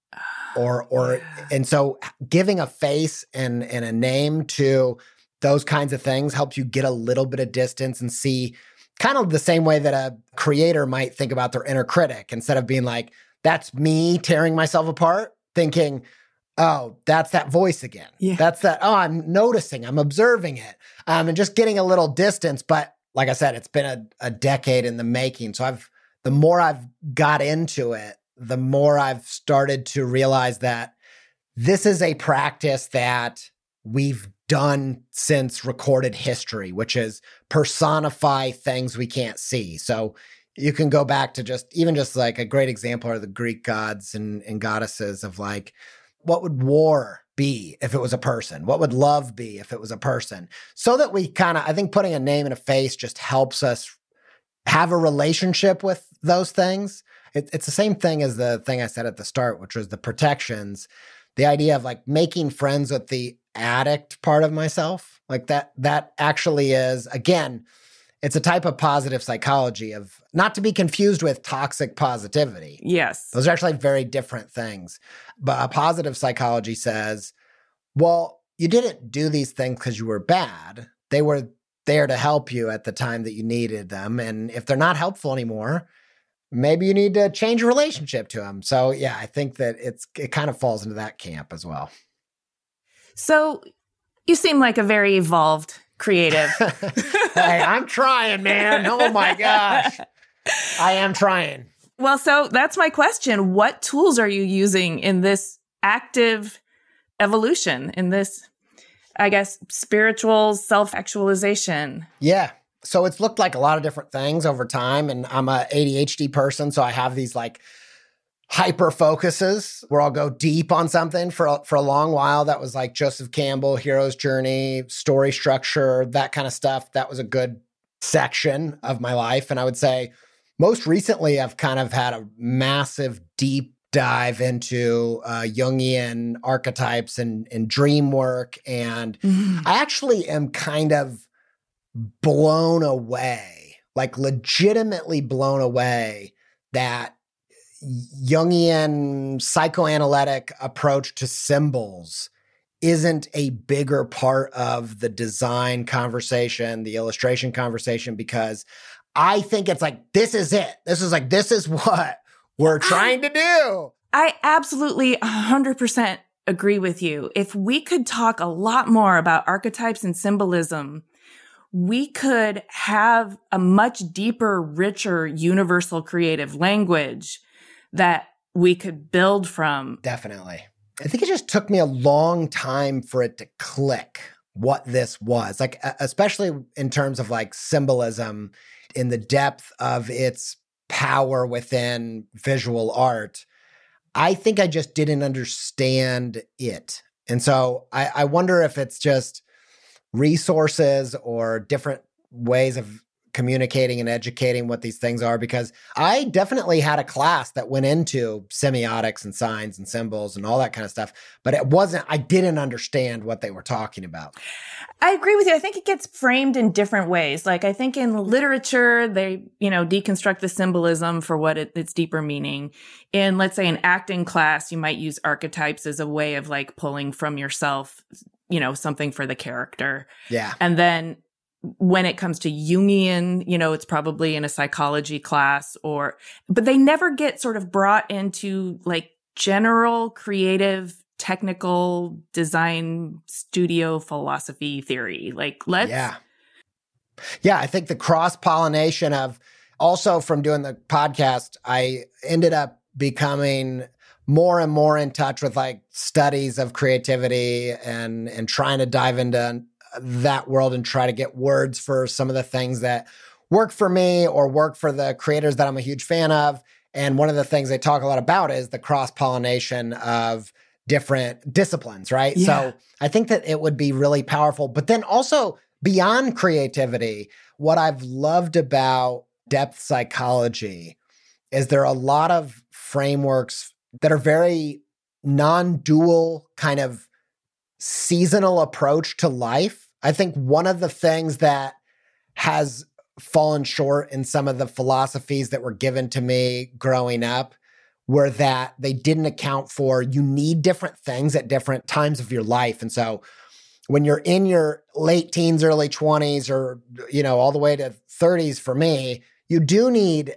Or, or, yeah. And so giving a face and, and a name to those kinds of things helps you get a little bit of distance and see kind of the same way that a creator might think about their inner critic, instead of being like, that's me tearing myself apart, thinking, oh, that's that voice again. Yeah. That's that, oh, I'm noticing, I'm observing it. Um, and just getting a little distance. But like I said, it's been a, a decade in the making. So I've, the more I've got into it, the more I've started to realize that this is a practice that we've done since recorded history, which is personify things we can't see. So you can go back to just, even just like a great example are the Greek gods and, and goddesses of like, what would war be if it was a person? What would love be if it was a person? So that we kind of, I think putting a name and a face just helps us have a relationship with those things. It, it's the same thing as the thing I said at the start, which was the protections, the idea of like making friends with the addict part of myself. Like that, that actually is, again, it's a type of positive psychology, of not to be confused with toxic positivity. Yes. Those are actually very different things. But a positive psychology says, well, you didn't do these things because you were bad. They were there to help you at the time that you needed them. And if they're not helpful anymore, maybe you need to change your relationship to them. So yeah, I think that it's it kind of falls into that camp as well. So you seem like a very evolved creative. Hey, I'm trying, man. Oh my gosh. I am trying. Well, so that's my question. What tools are you using in this active evolution, in this, I guess, spiritual self-actualization? Yeah. So it's looked like a lot of different things over time. And I'm a A D H D person, so I have these like hyper focuses where I'll go deep on something for a, for a long while. That was like Joseph Campbell, Hero's Journey, story structure, that kind of stuff. That was a good section of my life. And I would say most recently, I've kind of had a massive deep dive into uh, Jungian archetypes and, and dream work. And mm-hmm. I actually am kind of blown away, like legitimately blown away, that Jungian psychoanalytic approach to symbols isn't a bigger part of the design conversation, the illustration conversation, because I think it's like, this is it. This is like, this is what we're trying to do. I absolutely one hundred percent agree with you. If we could talk a lot more about archetypes and symbolism, we could have a much deeper, richer, universal creative language that we could build from. Definitely. I think it just took me a long time for it to click what this was, like, especially in terms of like symbolism in the depth of its power within visual art. I think I just didn't understand it. And so I, I wonder if it's just resources or different ways of communicating and educating what these things are, because I definitely had a class that went into semiotics and signs and symbols and all that kind of stuff, but it wasn't, I didn't understand what they were talking about. I agree with you. I think it gets framed in different ways. Like I think in literature, they, you know, deconstruct the symbolism for what it, its deeper meaning. In, let's say, an acting class, you might use archetypes as a way of like pulling from yourself, you know, something for the character. Yeah. And then when it comes to Jungian, you know, it's probably in a psychology class or, but they never get sort of brought into like general creative, technical design studio philosophy theory. Like let's. Yeah. Yeah. I think the cross-pollination of also from doing the podcast, I ended up becoming more and more in touch with like studies of creativity and, and trying to dive into that world and try to get words for some of the things that work for me or work for the creators that I'm a huge fan of. And one of the things they talk a lot about is the cross-pollination of different disciplines, right? Yeah. So I think that it would be really powerful. But then also beyond creativity, what I've loved about depth psychology is there are a lot of frameworks that are very non-dual kind of seasonal approach to life. I think one of the things that has fallen short in some of the philosophies that were given to me growing up were that they didn't account for you need different things at different times of your life. And so when you're in your late teens, early twenties, or, you know, all the way to thirties for me, you do need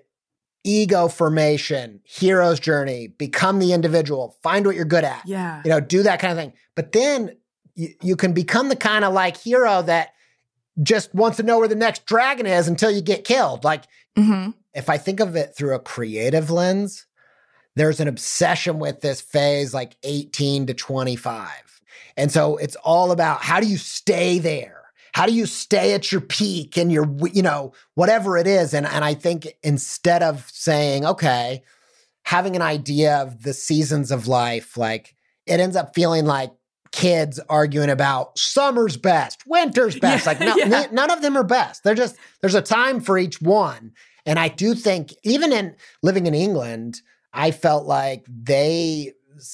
ego formation, hero's journey, become the individual, find what you're good at, yeah. you know, do that kind of thing. But then you, you can become the kind of like hero that just wants to know where the next dragon is until you get killed. Like mm-hmm. if I think of it through a creative lens, there's an obsession with this phase like eighteen to twenty-five. And so it's all about how do you stay there? How do you stay at your peak and your, you know, whatever it is? And, and I think instead of saying, okay, having an idea of the seasons of life, like it ends up feeling like kids arguing about summer's best, winter's best. Yeah, like no, yeah. n- none of them are best. They're just, there's a time for each one. And I do think even in living in England, I felt like they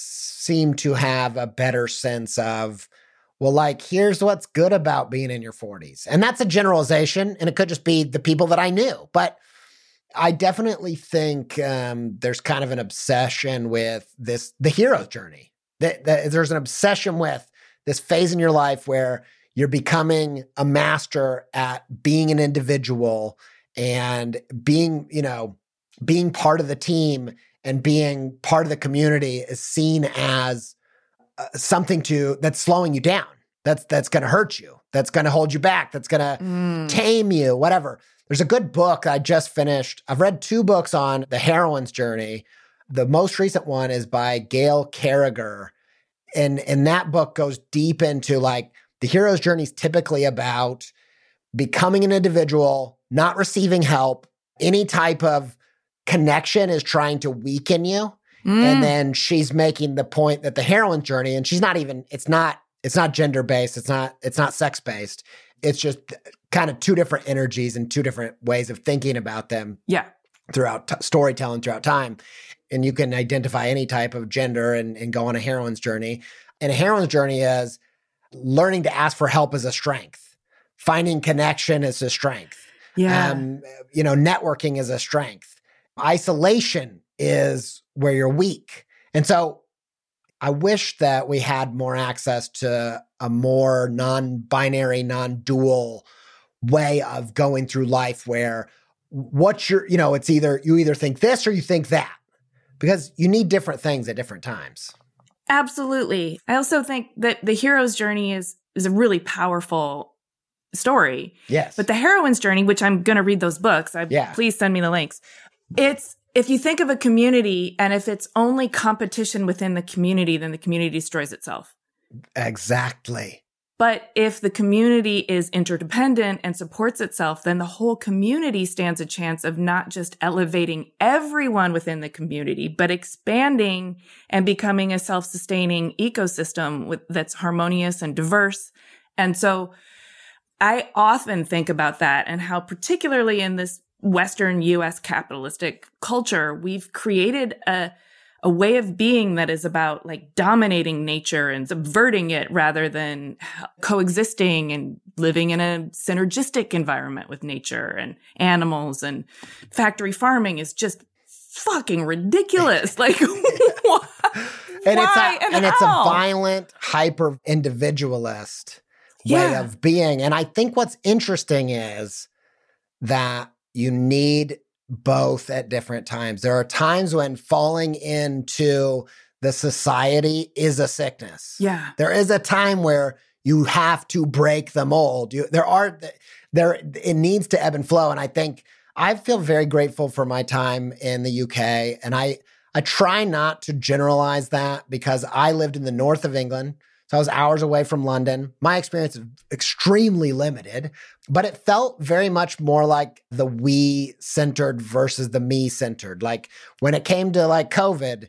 seem to have a better sense of, well, like, here's what's good about being in your forties. And that's a generalization, and it could just be the people that I knew. But I definitely think um, there's kind of an obsession with this, the hero's journey. That, that there's an obsession with this phase in your life where you're becoming a master at being an individual and being, you know, being part of the team and being part of the community is seen as uh, something to that's slowing you down. That's that's going to hurt you. That's going to hold you back. That's going to Mm. tame you, whatever. There's a good book I just finished. I've read two books on the heroine's journey. The most recent one is by Gail Carriger. And, and that book goes deep into like the hero's journey is typically about becoming an individual, not receiving help. Any type of connection is trying to weaken you. Mm. And then she's making the point that the heroine's journey, and she's not even, it's not, it's not gender-based. It's not, it's not sex-based. It's just kind of two different energies and two different ways of thinking about them. Yeah. Throughout t- storytelling throughout time. And you can identify any type of gender and, and go on a heroine's journey. And a heroine's journey is learning to ask for help as a strength. Finding connection is a strength. Yeah. Um, you know, networking is a strength. Isolation is where you're weak. And so I wish that we had more access to a more non-binary, non-dual way of going through life where what's your, you know, it's either you either think this or you think that, because you need different things at different times. Absolutely. I also think that the hero's journey is is a really powerful story. Yes. But the heroine's journey, which I'm going to read those books, I, Yeah. please send me the links. It's, if you think of a community and if it's only competition within the community, then the community destroys itself. Exactly. But if the community is interdependent and supports itself, then the whole community stands a chance of not just elevating everyone within the community, but expanding and becoming a self-sustaining ecosystem with, that's harmonious and diverse. And so I often think about that and how particularly in this Western U S capitalistic culture, we've created a a way of being that is about like dominating nature and subverting it rather than coexisting and living in a synergistic environment with nature and animals. And factory farming is just fucking ridiculous. Like, why? And why it's a, and and it's a how? violent, hyper individualist way Yeah. of being. And I think what's interesting is that you need both at different times. There are times when falling into the society is a sickness. Yeah. There is a time where you have to break the mold. You, there are, there, it needs to ebb and flow. And I think I feel very grateful for my time in the U K. And I, I try not to generalize that because I lived in the north of England. So I was hours away from London. My experience is extremely limited, but it felt very much more like the we centered versus the me centered. Like when it came to like COVID,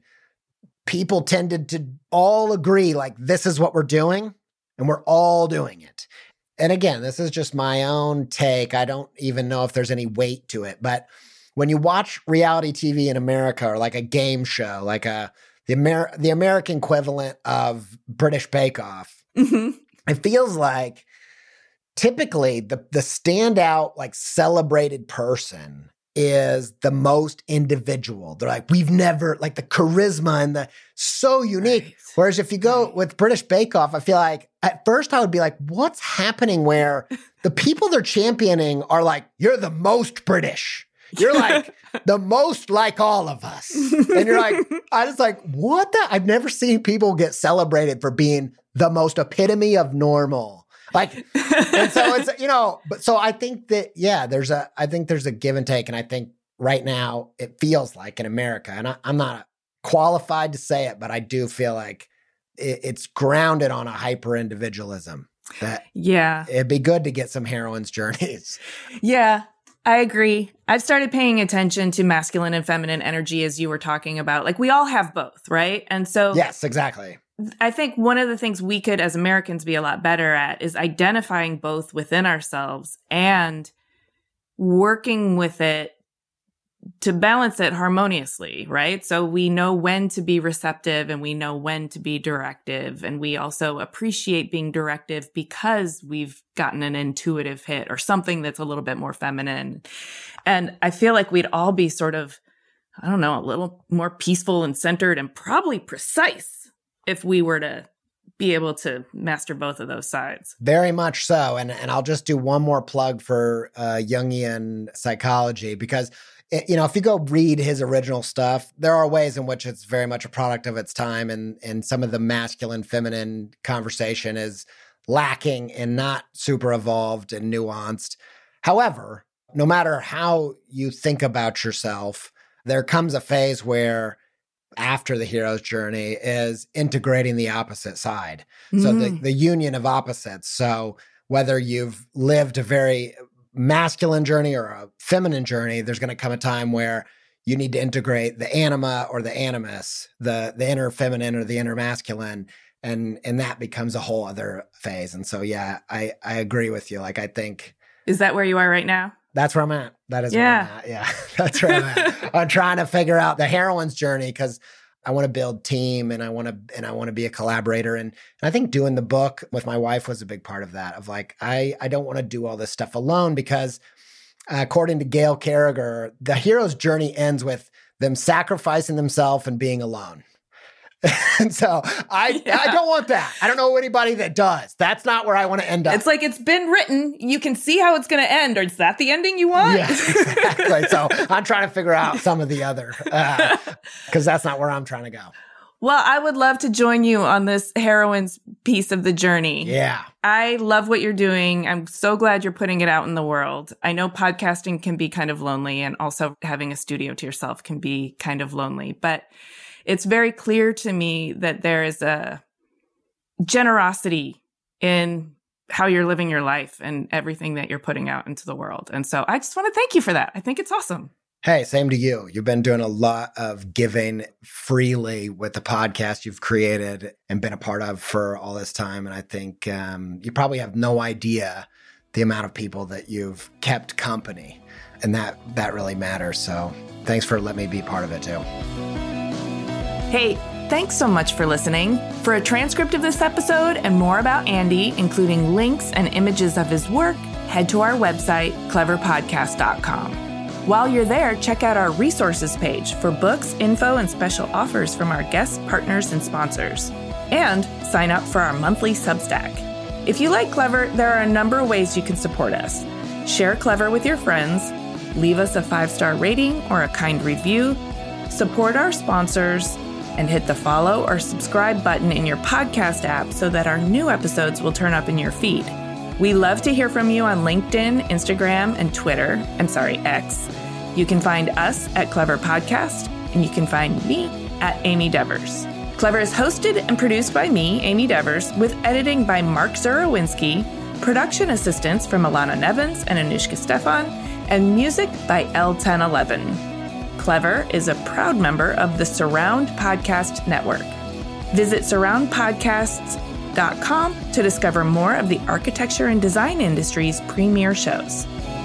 people tended to all agree, like, this is what we're doing, and we're all doing it. And again, this is just my own take. I don't even know if there's any weight to it. But when you watch reality T V in America, or like a game show, like a the Amer- the American equivalent of British Bake Off, Mm-hmm. it feels like typically the the standout, like, celebrated person is the most individual. They're like, we've never, like, the charisma and the so unique. Right. Whereas if you go Right. with British Bake Off, I feel like at first I would be like, what's happening where the people they're championing are like, you're the most British. You're like the most like all of us. And you're like, I was like, what the? I've never seen people get celebrated for being the most epitome of normal. Like, and so it's, you know, but so I think that, yeah, there's a, I think there's a give and take. And I think right now it feels like in America, and I, I'm not qualified to say it, but I do feel like it, it's grounded on a hyper individualism that Yeah. it'd be good to get some heroine's journeys. Yeah, I agree. I've started paying attention to masculine and feminine energy, as you were talking about. Like, we all have both, right? And so Yes, exactly. I think one of the things we could, as Americans, be a lot better at is identifying both within ourselves and working with it to balance it harmoniously, right? So we know when to be receptive and we know when to be directive. And we also appreciate being directive because we've gotten an intuitive hit or something that's a little bit more feminine. And I feel like we'd all be sort of, I don't know, a little more peaceful and centered and probably precise if we were to be able to master both of those sides. Very much so. And and I'll just do one more plug for uh, Jungian psychology, because, it, you know, if you go read his original stuff, there are ways in which it's very much a product of its time. And, and some of the masculine, feminine conversation is lacking and not super evolved and nuanced. However, no matter how you think about yourself, there comes a phase where after the hero's journey is integrating the opposite side. Mm. So the, the union of opposites. So whether you've lived a very masculine journey or a feminine journey, there's going to come a time where you need to integrate the anima or the animus, the, the inner feminine or the inner masculine. And, and that becomes a whole other phase. And so, yeah, I, I agree with you. Like, I think. Is that where you are right now? That's where I'm at. That is yeah. where I'm at. Yeah, that's where I'm at. I'm trying to figure out the heroine's journey because I want to build team and I want to and I want to be a collaborator. And, and I think doing the book with my wife was a big part of that. Of like, I I don't want to do all this stuff alone because, uh, according to Gail Carriger, the hero's journey ends with them sacrificing themselves and being alone. And so I yeah. I don't want that. I don't know anybody that does. That's not where I want to end up. It's like, it's been written. You can see how it's going to end. Or is that the ending you want? Yeah, exactly. So I'm trying to figure out some of the other, because uh, that's not where I'm trying to go. Well, I would love to join you on this heroine's piece of the journey. Yeah. I love what you're doing. I'm so glad you're putting it out in the world. I know podcasting can be kind of lonely, and also having a studio to yourself can be kind of lonely, but it's very clear to me that there is a generosity in how you're living your life and everything that you're putting out into the world. And so I just want to thank you for that. I think it's awesome. Hey, same to you. You've been doing a lot of giving freely with the podcast you've created and been a part of for all this time. And I think um, you probably have no idea the amount of people that you've kept company. And that, that really matters. So thanks for letting me be part of it too. Hey, thanks so much for listening. For a transcript of this episode and more about Andy, including links and images of his work, head to our website, clever podcast dot com. While you're there, check out our resources page for books, info, and special offers from our guests, partners, and sponsors. And sign up for our monthly Substack. If you like Clever, there are a number of ways you can support us. Share Clever with your friends, leave us a five-star rating or a kind review, support our sponsors, and hit the follow or subscribe button in your podcast app so that our new episodes will turn up in your feed. We love to hear from you on LinkedIn, Instagram, and Twitter. I'm sorry, X. You can find us at Clever Podcast, and you can find me at Amy Devers. Clever is hosted and produced by me, Amy Devers, with editing by Mark Zurowinski, production assistance from Alana Nevins and Anushka Stefan, and music by L ten eleven. Clever is a proud member of the Surround Podcast Network. Visit surround podcasts dot com to discover more of the architecture and design industry's premier shows.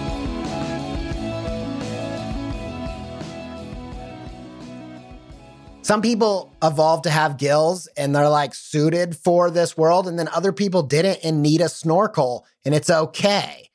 Some people evolved to have gills and they're like suited for this world, and then other people didn't and need a snorkel, and it's okay.